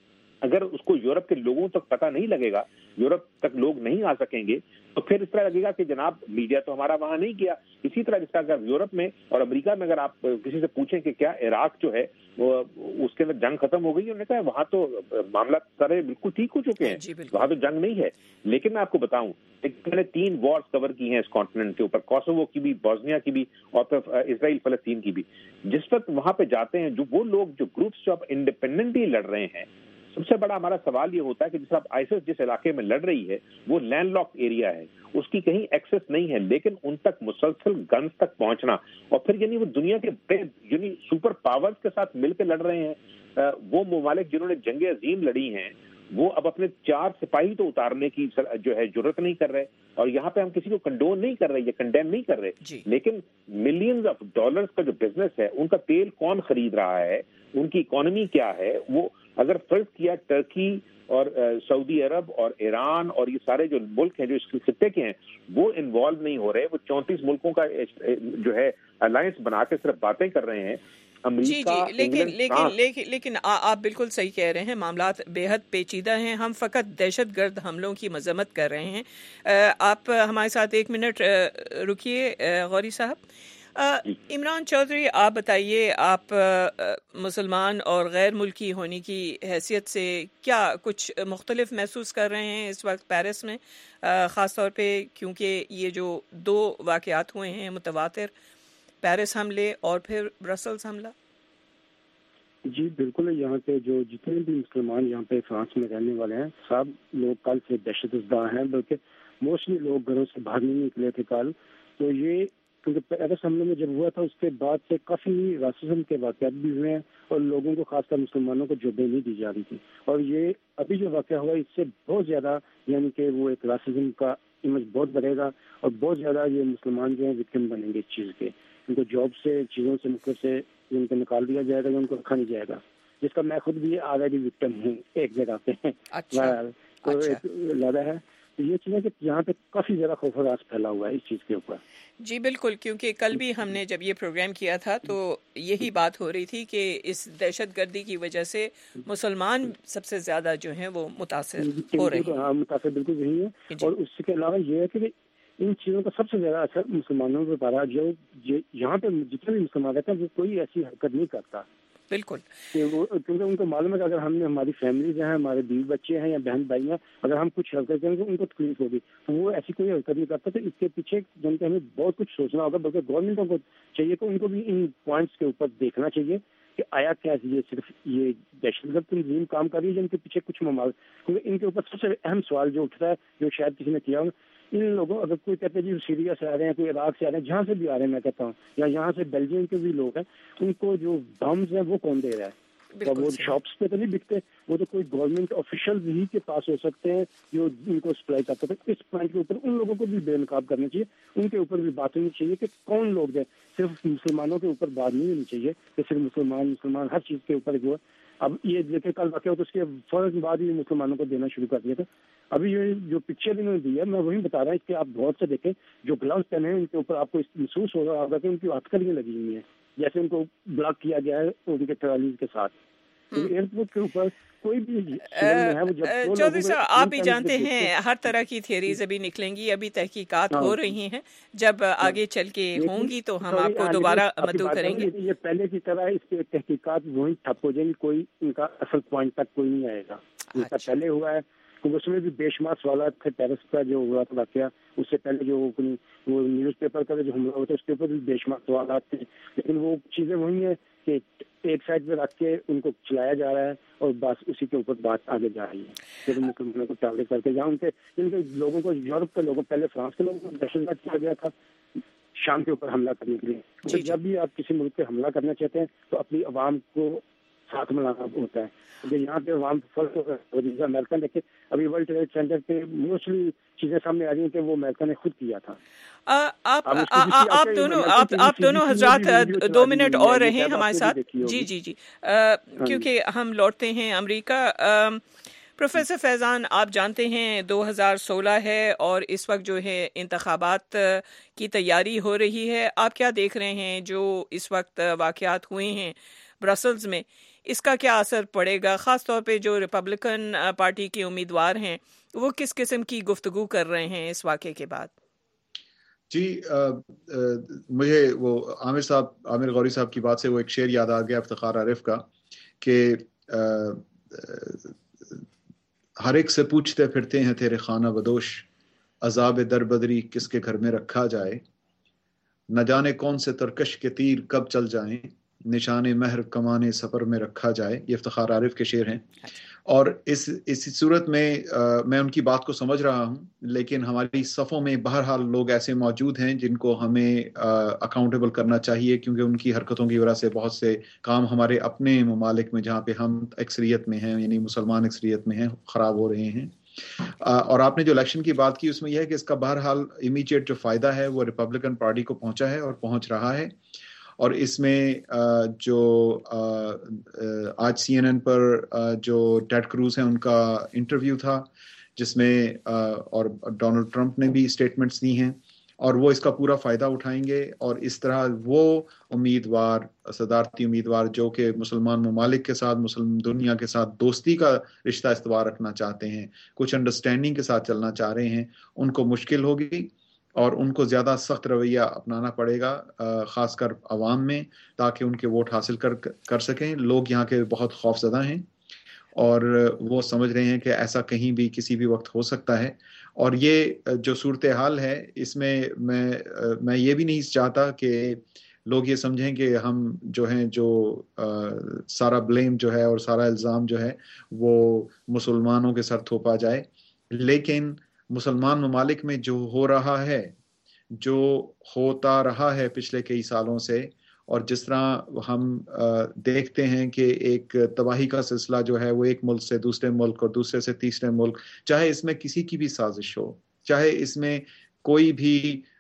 اگر اس کو یورپ کے لوگوں تک پتہ نہیں لگے گا, یورپ تک لوگ نہیں آ سکیں گے, تو پھر اس طرح لگے گا کہ جناب میڈیا تو ہمارا وہاں نہیں گیا. اسی طرح جس طرح اگر یورپ میں اور امریکہ میں اگر آپ کسی سے پوچھیں کہ کیا عراق جو ہے وہ اس کے اندر جنگ ختم ہو گئی, انہوں نے کہا وہاں تو معاملات سارے بالکل ٹھیک ہو چکے ہیں, وہاں تو جنگ نہیں ہے. لیکن میں آپ کو بتاؤں میں نے 3 وارز کور کی ہیں اس کانٹیننٹ کے اوپر, کوسوو کی بھی, بوسنیا کی بھی, اور پھر اسرائیل فلسطین کی بھی. جس وقت وہاں پہ جاتے ہیں جو وہ لوگ جو گروپس جو اب انڈیپینڈنٹلی لڑ رہے ہیں, سب سے بڑا ہمارا سوال یہ ہوتا ہے کہ جس آپ آئیسس جس علاقے میں لڑ رہی ہے وہ لینڈ لاک ایریا ہے, اس کی کہیں ایکسس نہیں ہے, لیکن ان تک مسلسل گنز تک پہنچنا, اور پھر یعنی وہ دنیا کے یعنی سپر پاورز کے ساتھ مل کے لڑ رہے ہیں. وہ ممالک جنہوں نے جنگ عظیم لڑی ہیں وہ اب اپنے 4 سپاہی تو اتارنے کی جو ہے جرت نہیں کر رہے, اور یہاں پہ ہم کسی کو کنڈون نہیں کر رہے یا کنڈیم نہیں کر رہے, لیکن ملینز آف ڈالرز کا جو بزنس ہے, ان کا تیل کون خرید رہا ہے, ان کی اکانومی کیا ہے, وہ اگر فرض کیا ٹرکی اور سعودی عرب اور ایران اور یہ سارے جو ملک ہیں جو اس خطے کے ہیں وہ انوالو نہیں ہو رہے, وہ 34 ملکوں کا جو ہے الائنس بنا کے صرف باتیں کر رہے ہیں. جی لیکن آپ بالکل صحیح کہہ رہے ہیں, معاملات بے حد پیچیدہ ہیں. ہم فقط دہشت گرد حملوں کی مذمت کر رہے ہیں. آپ ہمارے ساتھ 1 منٹ رکیے غوری صاحب. عمران چودھری, آپ بتائیے, آپ مسلمان اور غیر ملکی ہونے کی حیثیت سے کیا کچھ مختلف محسوس کر رہے ہیں اس وقت پیرس میں, خاص طور پہ کیونکہ یہ جو 2 واقعات ہوئے ہیں متواتر, پیرس حملے اور پھر برسلز حملہ؟ جی بالکل, یہاں پہ جو جتنے بھی مسلمان یہاں پہ فرانس میں رہنے والے ہیں سب لوگ کل سے دہشت زدہ ہیں, بلکہ موسٹلی لوگ گھروں سے باہر نہیں نکلے تھے کل. تو یہ کیونکہ پیرس حملے میں جب ہوا تھا اس کے بعد سے کافی راسزم کے واقعات بھی ہوئے ہیں, اور لوگوں کو خاص کر مسلمانوں کو جوبیں نہیں دی جا رہی تھی, اور یہ ابھی جو واقعہ ہوا اس سے بہت زیادہ یعنی کہ وہ ایک راسزم کا امیج بہت بڑھے گا, اور بہت زیادہ یہ مسلمان جو ہیں وکٹم بنیں گے اس چیز کے. ان کو جاب سے, چیزوں سے مختلف سے ان کو نکال دیا جائے گا یا ان کو رکھا نہیں جائے گا, جس کا میں خود بھی آلریڈی وکٹم ہوں ایک جگہ پہ. تو ایک لڑا ہے یہ چیزیں کہ یہاں پہ کافی زیادہ خوف و راز پھیلا ہوا ہے اس چیز کے اوپر. جی بالکل, کیونکہ کل بھی ہم نے جب یہ پروگرام کیا تھا تو یہی بات ہو رہی تھی کہ اس دہشت گردی کی وجہ سے مسلمان سب سے زیادہ جو ہیں وہ متاثر ہو رہے ہیں. ہاں متاثر بالکل وہی ہے, اور اس کے علاوہ یہ ہے کہ ان چیزوں کا سب سے زیادہ اثر مسلمانوں پہ پا رہا ہے. جو یہاں پہ جتنے بھی مسلمان رہتے ہیں وہ کوئی ایسی حرکت نہیں کرتا. بالکل, کیونکہ ان کو معلوم ہے کہ اگر ہم نے ہماری فیملیز ہیں, ہمارے بیوی بچے ہیں یا بہن بھائی ہیں, اگر ہم کچھ حرکت کریں گے ان کو تکلیف ہوگی, تو وہ ایسی کوئی حرکت نہیں کرتا. تو اس کے پیچھے جن کے ہمیں بہت کچھ سوچنا ہوگا, بلکہ گورنمنٹوں کو چاہیے کہ ان کو بھی ان پوائنٹس کے اوپر دیکھنا چاہیے کہ آیا کیا یہ صرف یہ دہشت گرد تنظیم کام کر رہی ہے جن کے پیچھے کچھ ممالک. کیونکہ ان کے اوپر سب سے اہم سوال جو اٹھتا ہے جو شاید کسی نے کیا ہوگا, ان لوگوں اگر کوئی کہتے ہیں جی سیریا سے آ رہے ہیں, کوئی عراق سے آ رہے ہیں, جہاں سے بھی آ رہے ہیں, میں کہتا ہوں یا یہاں سے بیلجیم کے بھی لوگ ہیں, ان کو جو بمز ہیں وہ کون دے رہا ہے؟ وہ شاپس پہ تو نہیں بکتے, وہ تو کوئی گورنمنٹ آفیشل ہی کے پاس ہو سکتے ہیں جو ان کو سپلائی کرتے تھے. اس پوائنٹ کے اوپر ان لوگوں کو بھی بے نقاب کرنا چاہیے, ان کے اوپر بھی بات ہونی چاہیے کہ کون لوگ ہیں. صرف مسلمانوں کے اوپر بات نہیں ہونی چاہیے کہ صرف مسلمان ہر چیز کے اوپر جو ہے. اب یہ دیکھیں کل واقعہ ہو تو اس کے فوراً بعد ہی مسلمانوں کو دینا شروع کر دیا تھا. ابھی یہ جو پکچر انہوں نے دی ہے میں وہی بتا رہا ہوں کہ آپ غور سے دیکھیں, جو گلوز پہنے ہیں ان کے اوپر آپ کو محسوس ہو رہا ہوگا کہ ان کی ہتھکڑیاں لگی ہوئی ہیں, جیسے ان کو بلاک کیا گیا ہے ان کے ٹرالیز کے ساتھ. ایئرپورٹ کے اوپر کوئی بھی چودھری صاحب آپ بھی جانتے ہیں ہر طرح کی تھیریز ابھی نکلیں گی, ابھی تحقیقات ہو رہی ہیں, جب آگے چل کے ہوں گی تو ہم آپ کو دوبارہ مدعو کریں گے. یہ پہلے کی طرح اس کے تحقیقات وہی ٹھپ ہو جائیں گی, کوئی ان کا اصل پوائنٹ تک کوئی نہیں آئے گا. جس کا پہلے ہوا ہے کیونکہ اس میں بھی بے شمار سوالات تھے. پیرس کا جو ہوا تھا واقعہ, اس سے پہلے جو وہ نیوز پیپر کا جو حملہ ہوا تھا اس کے اوپر بھی بے شمار سوالات تھے. لیکن وہ چیزیں وہی ہیں کہ ایک سائڈ پہ رکھ کے ان کو چلایا جا رہا ہے اور بس اسی کے اوپر بات آگے جا رہی ہے. پھر مسلمانوں کو ٹارگیٹ کر کے یا ان کے لوگوں کو, یورپ کے لوگوں, پہلے فرانس کے لوگوں کو دہشت گرد کیا گیا تھا شام کے اوپر حملہ کرنے کے لیے. جب بھی آپ کسی ملک پہ حملہ کرنا چاہتے ہیں تو اپنی عوام کو ساتھ ملانا ہوتا ہے. یہاں پہ عوام فرق امریکہ دیکھے, ابھی ورلڈ ٹریڈ سینٹر پہ موسٹلی چیزیں سامنے آ رہی ہیں کہ وہ امریکہ نے خود کیا تھا. آپ دونوں حضرات 2 منٹ اور رہیں ہمارے ساتھ. جی کیونکہ ہم لوٹتے ہیں امریکہ. پروفیسر فیضان, آپ جانتے ہیں 2016 ہے اور اس وقت جو ہے انتخابات کی تیاری ہو رہی ہے. آپ کیا دیکھ رہے ہیں جو اس وقت واقعات ہوئے ہیں برسلز میں, اس کا کیا اثر پڑے گا؟ خاص طور پہ جو ریپبلکن پارٹی کے امیدوار ہیں وہ کس قسم کی گفتگو کر رہے ہیں اس واقعے کے بعد؟ جی مجھے وہ عامر غوری صاحب کی بات سے وہ ایک شعر یاد آ گیا افتخار عارف کا کہ ہر ایک سے پوچھتے پھرتے ہیں تیرے خانہ بدوش, عذاب در بدری کس کے گھر میں رکھا جائے, نہ جانے کون سے ترکش کے تیر کب چل جائیں, نشان مہر کمانے سفر میں رکھا جائے. یہ افتخار عارف کے شعر ہیں. اور اس صورت میں ان کی بات کو سمجھ رہا ہوں, لیکن ہماری صفوں میں بہرحال لوگ ایسے موجود ہیں جن کو ہمیں اکاؤنٹیبل کرنا چاہیے, کیونکہ ان کی حرکتوں کی وجہ سے بہت سے کام ہمارے اپنے ممالک میں جہاں پہ ہم اکثریت میں ہیں, یعنی مسلمان اکثریت میں ہیں, خراب ہو رہے ہیں. اور آپ نے جو الیکشن کی بات کی اس میں یہ ہے کہ اس کا بہرحال امیڈیٹ جو فائدہ ہے وہ ریپبلکن پارٹی کو پہنچا ہے اور پہنچ رہا ہے. اور اس میں جو آج CNN پر جو ٹیڈ کروز ہیں ان کا انٹرویو تھا جس میں اور ڈونلڈ ٹرمپ نے بھی اسٹیٹمنٹس دی ہیں, اور وہ اس کا پورا فائدہ اٹھائیں گے. اور اس طرح وہ امیدوار, صدارتی امیدوار جو کہ مسلمان ممالک کے ساتھ, مسلم دنیا کے ساتھ دوستی کا رشتہ استوار رکھنا چاہتے ہیں, کچھ انڈرسٹینڈنگ کے ساتھ چلنا چاہ رہے ہیں, ان کو مشکل ہوگی اور ان کو زیادہ سخت رویہ اپنانا پڑے گا, خاص کر عوام میں, تاکہ ان کے ووٹ حاصل کر سکیں. لوگ یہاں کے بہت خوف زدہ ہیں اور وہ سمجھ رہے ہیں کہ ایسا کہیں بھی کسی بھی وقت ہو سکتا ہے. اور یہ جو صورتحال ہے اس میں میں یہ بھی نہیں چاہتا کہ لوگ یہ سمجھیں کہ ہم جو ہیں جو سارا بلیم جو ہے اور سارا الزام جو ہے وہ مسلمانوں کے سر تھوپا جائے. لیکن مسلمان ممالک میں جو ہو رہا ہے, جو ہوتا رہا ہے پچھلے کئی سالوں سے, اور جس طرح ہم دیکھتے ہیں کہ ایک تباہی کا سلسلہ جو ہے وہ ایک ملک سے دوسرے ملک اور دوسرے سے تیسرے ملک, چاہے اس میں کسی کی بھی سازش ہو, چاہے اس میں کوئی بھی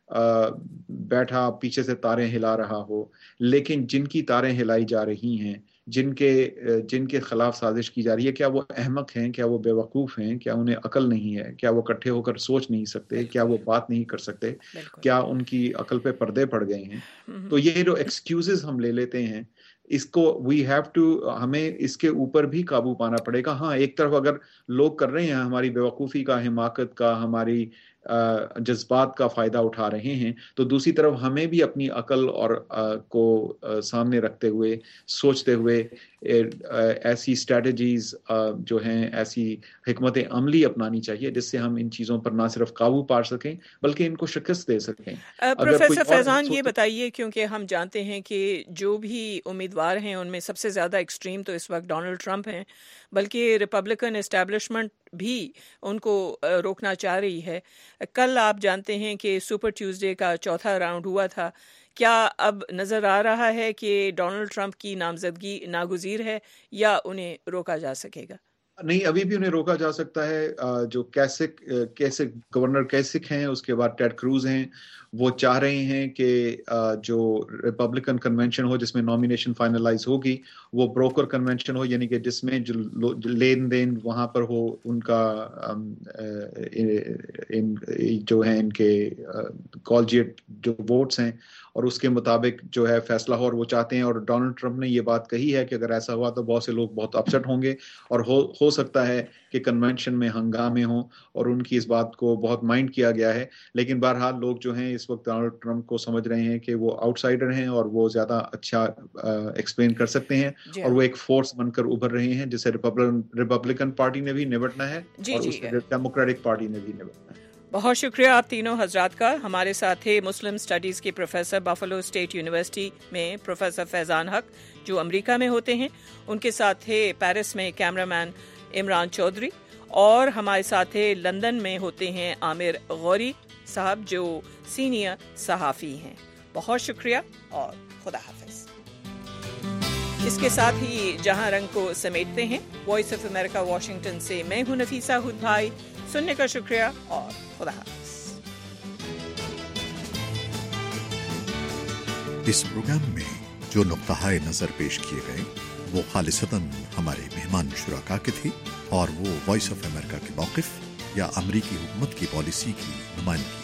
بیٹھا پیچھے سے تاریں ہلا رہا ہو, لیکن جن کی تاریں ہلائی جا رہی ہیں, جن کے خلاف سازش کی جا رہی ہے, کیا وہ احمق ہیں, کیا وہ بے وقوف ہیں, کیا انہیں عقل نہیں ہے, کیا وہ اکٹھے ہو کر سوچ نہیں سکتے, کیا وہ بات نہیں کر سکتے, کیا ان کی عقل پہ پردے پڑ گئے ہیں؟ تو یہ جو ایکسکیوزز ہم لے لیتے ہیں, اس کو ہمیں اس کے اوپر بھی قابو پانا پڑے گا. ہاں, ایک طرف اگر لوگ کر رہے ہیں ہماری بے وقوفی کا, حماقت کا, ہماری جذبات کا فائدہ اٹھا رہے ہیں, تو دوسری طرف ہمیں بھی اپنی عقل اور کو سامنے رکھتے ہوئے, سوچتے ہوئے ایسی اسٹریٹجیز جو ہیں, ایسی حکمت عملی اپنانی چاہیے جس سے ہم ان چیزوں پر نہ صرف قابو پا سکیں بلکہ ان کو شکست دے سکیں. پروفیسر فیضان یہ بتائیے, کیونکہ ہم جانتے ہیں کہ جو بھی امیدوار ہیں ان میں سب سے زیادہ ایکسٹریم تو اس وقت ڈونلڈ ٹرمپ ہیں, بلکہ ریپبلکن اسٹیبلشمنٹ بھی ان کو روکنا چاہ رہی ہے. کل آپ جانتے ہیں کہ سپر ٹیوزڈے کا چوتھا راؤنڈ ہوا تھا. کیا اب نظر آ رہا ہے کہ ڈونلڈ ٹرمپ کی نامزدگی ناگزیر ہے یا انہیں روکا جا سکے گا؟ نہیں, ابھی بھی انہیں روکا جا سکتا ہے. جو گورنر کیسک ہیں, اس کے بعد ٹیڈ کروز ہیں, وہ چاہ رہے ہیں کہ جو ریپبلکن کنونشن ہو جس میں نامینیشن فائنلائز ہوگی وہ بروکر کنونشن ہو, یعنی کہ جس میں جو لین دین وہاں پر ہو, ان کا جو ہیں ان کے کالجیٹ جو ووٹس ہیں اور اس کے مطابق جو ہے فیصلہ ہو، اور وہ چاہتے ہیں، اور ڈونلڈ ٹرمپ نے یہ بات کہی ہے کہ اگر ایسا ہوا تو بہت سے لوگ بہت اپسٹ ہوں گے، اور ہو سکتا ہے کہ کنونشن میں ہنگامے ہوں، اور ان کی اس بات کو بہت مائنڈ کیا گیا ہے. لیکن بہرحال لوگ جو ہیں اس وقت ڈونلڈ ٹرمپ کو سمجھ رہے ہیں کہ وہ آؤٹ سائڈر ہیں اور وہ زیادہ اچھا ایکسپلین کر سکتے ہیں، اور وہ ایک فورس بن کر ابھر رہے ہیں جسے ریپبلکن پارٹی نے بھی نمٹنا ہے اور اس ڈیموکریٹک پارٹی نے بھی نمٹنا ہے. بہت شکریہ آپ تینوں حضرات کا. ہمارے ساتھ تھے مسلم اسٹڈیز کے پروفیسر بفلو اسٹیٹ یونیورسٹی میں پروفیسر فیضان حق جو امریکہ میں ہوتے ہیں، ان کے ساتھ تھے پیرس میں کیمرہ مین عمران چودھری، اور ہمارے ساتھ تھے لندن میں ہوتے ہیں عامر غوری صاحب جو سینئر صحافی ہیں. بہت شکریہ اور خدا حافظ. اس کے ساتھ ہی جہاں رنگ کو سمیٹتے ہیں. وائس آف امریکہ واشنگٹن سے میں ہوں نفیسہ ہد بھائی. سننے کا شکریہ اور خدا حافظ. اس پروگرام میں جو نقطہ نظر پیش کیے گئے وہ خالصتاً ہمارے مہمان شرکاء کے تھے، اور وہ وائس آف امریکہ کے موقف یا امریکی حکومت کی پالیسی کی نمائندگی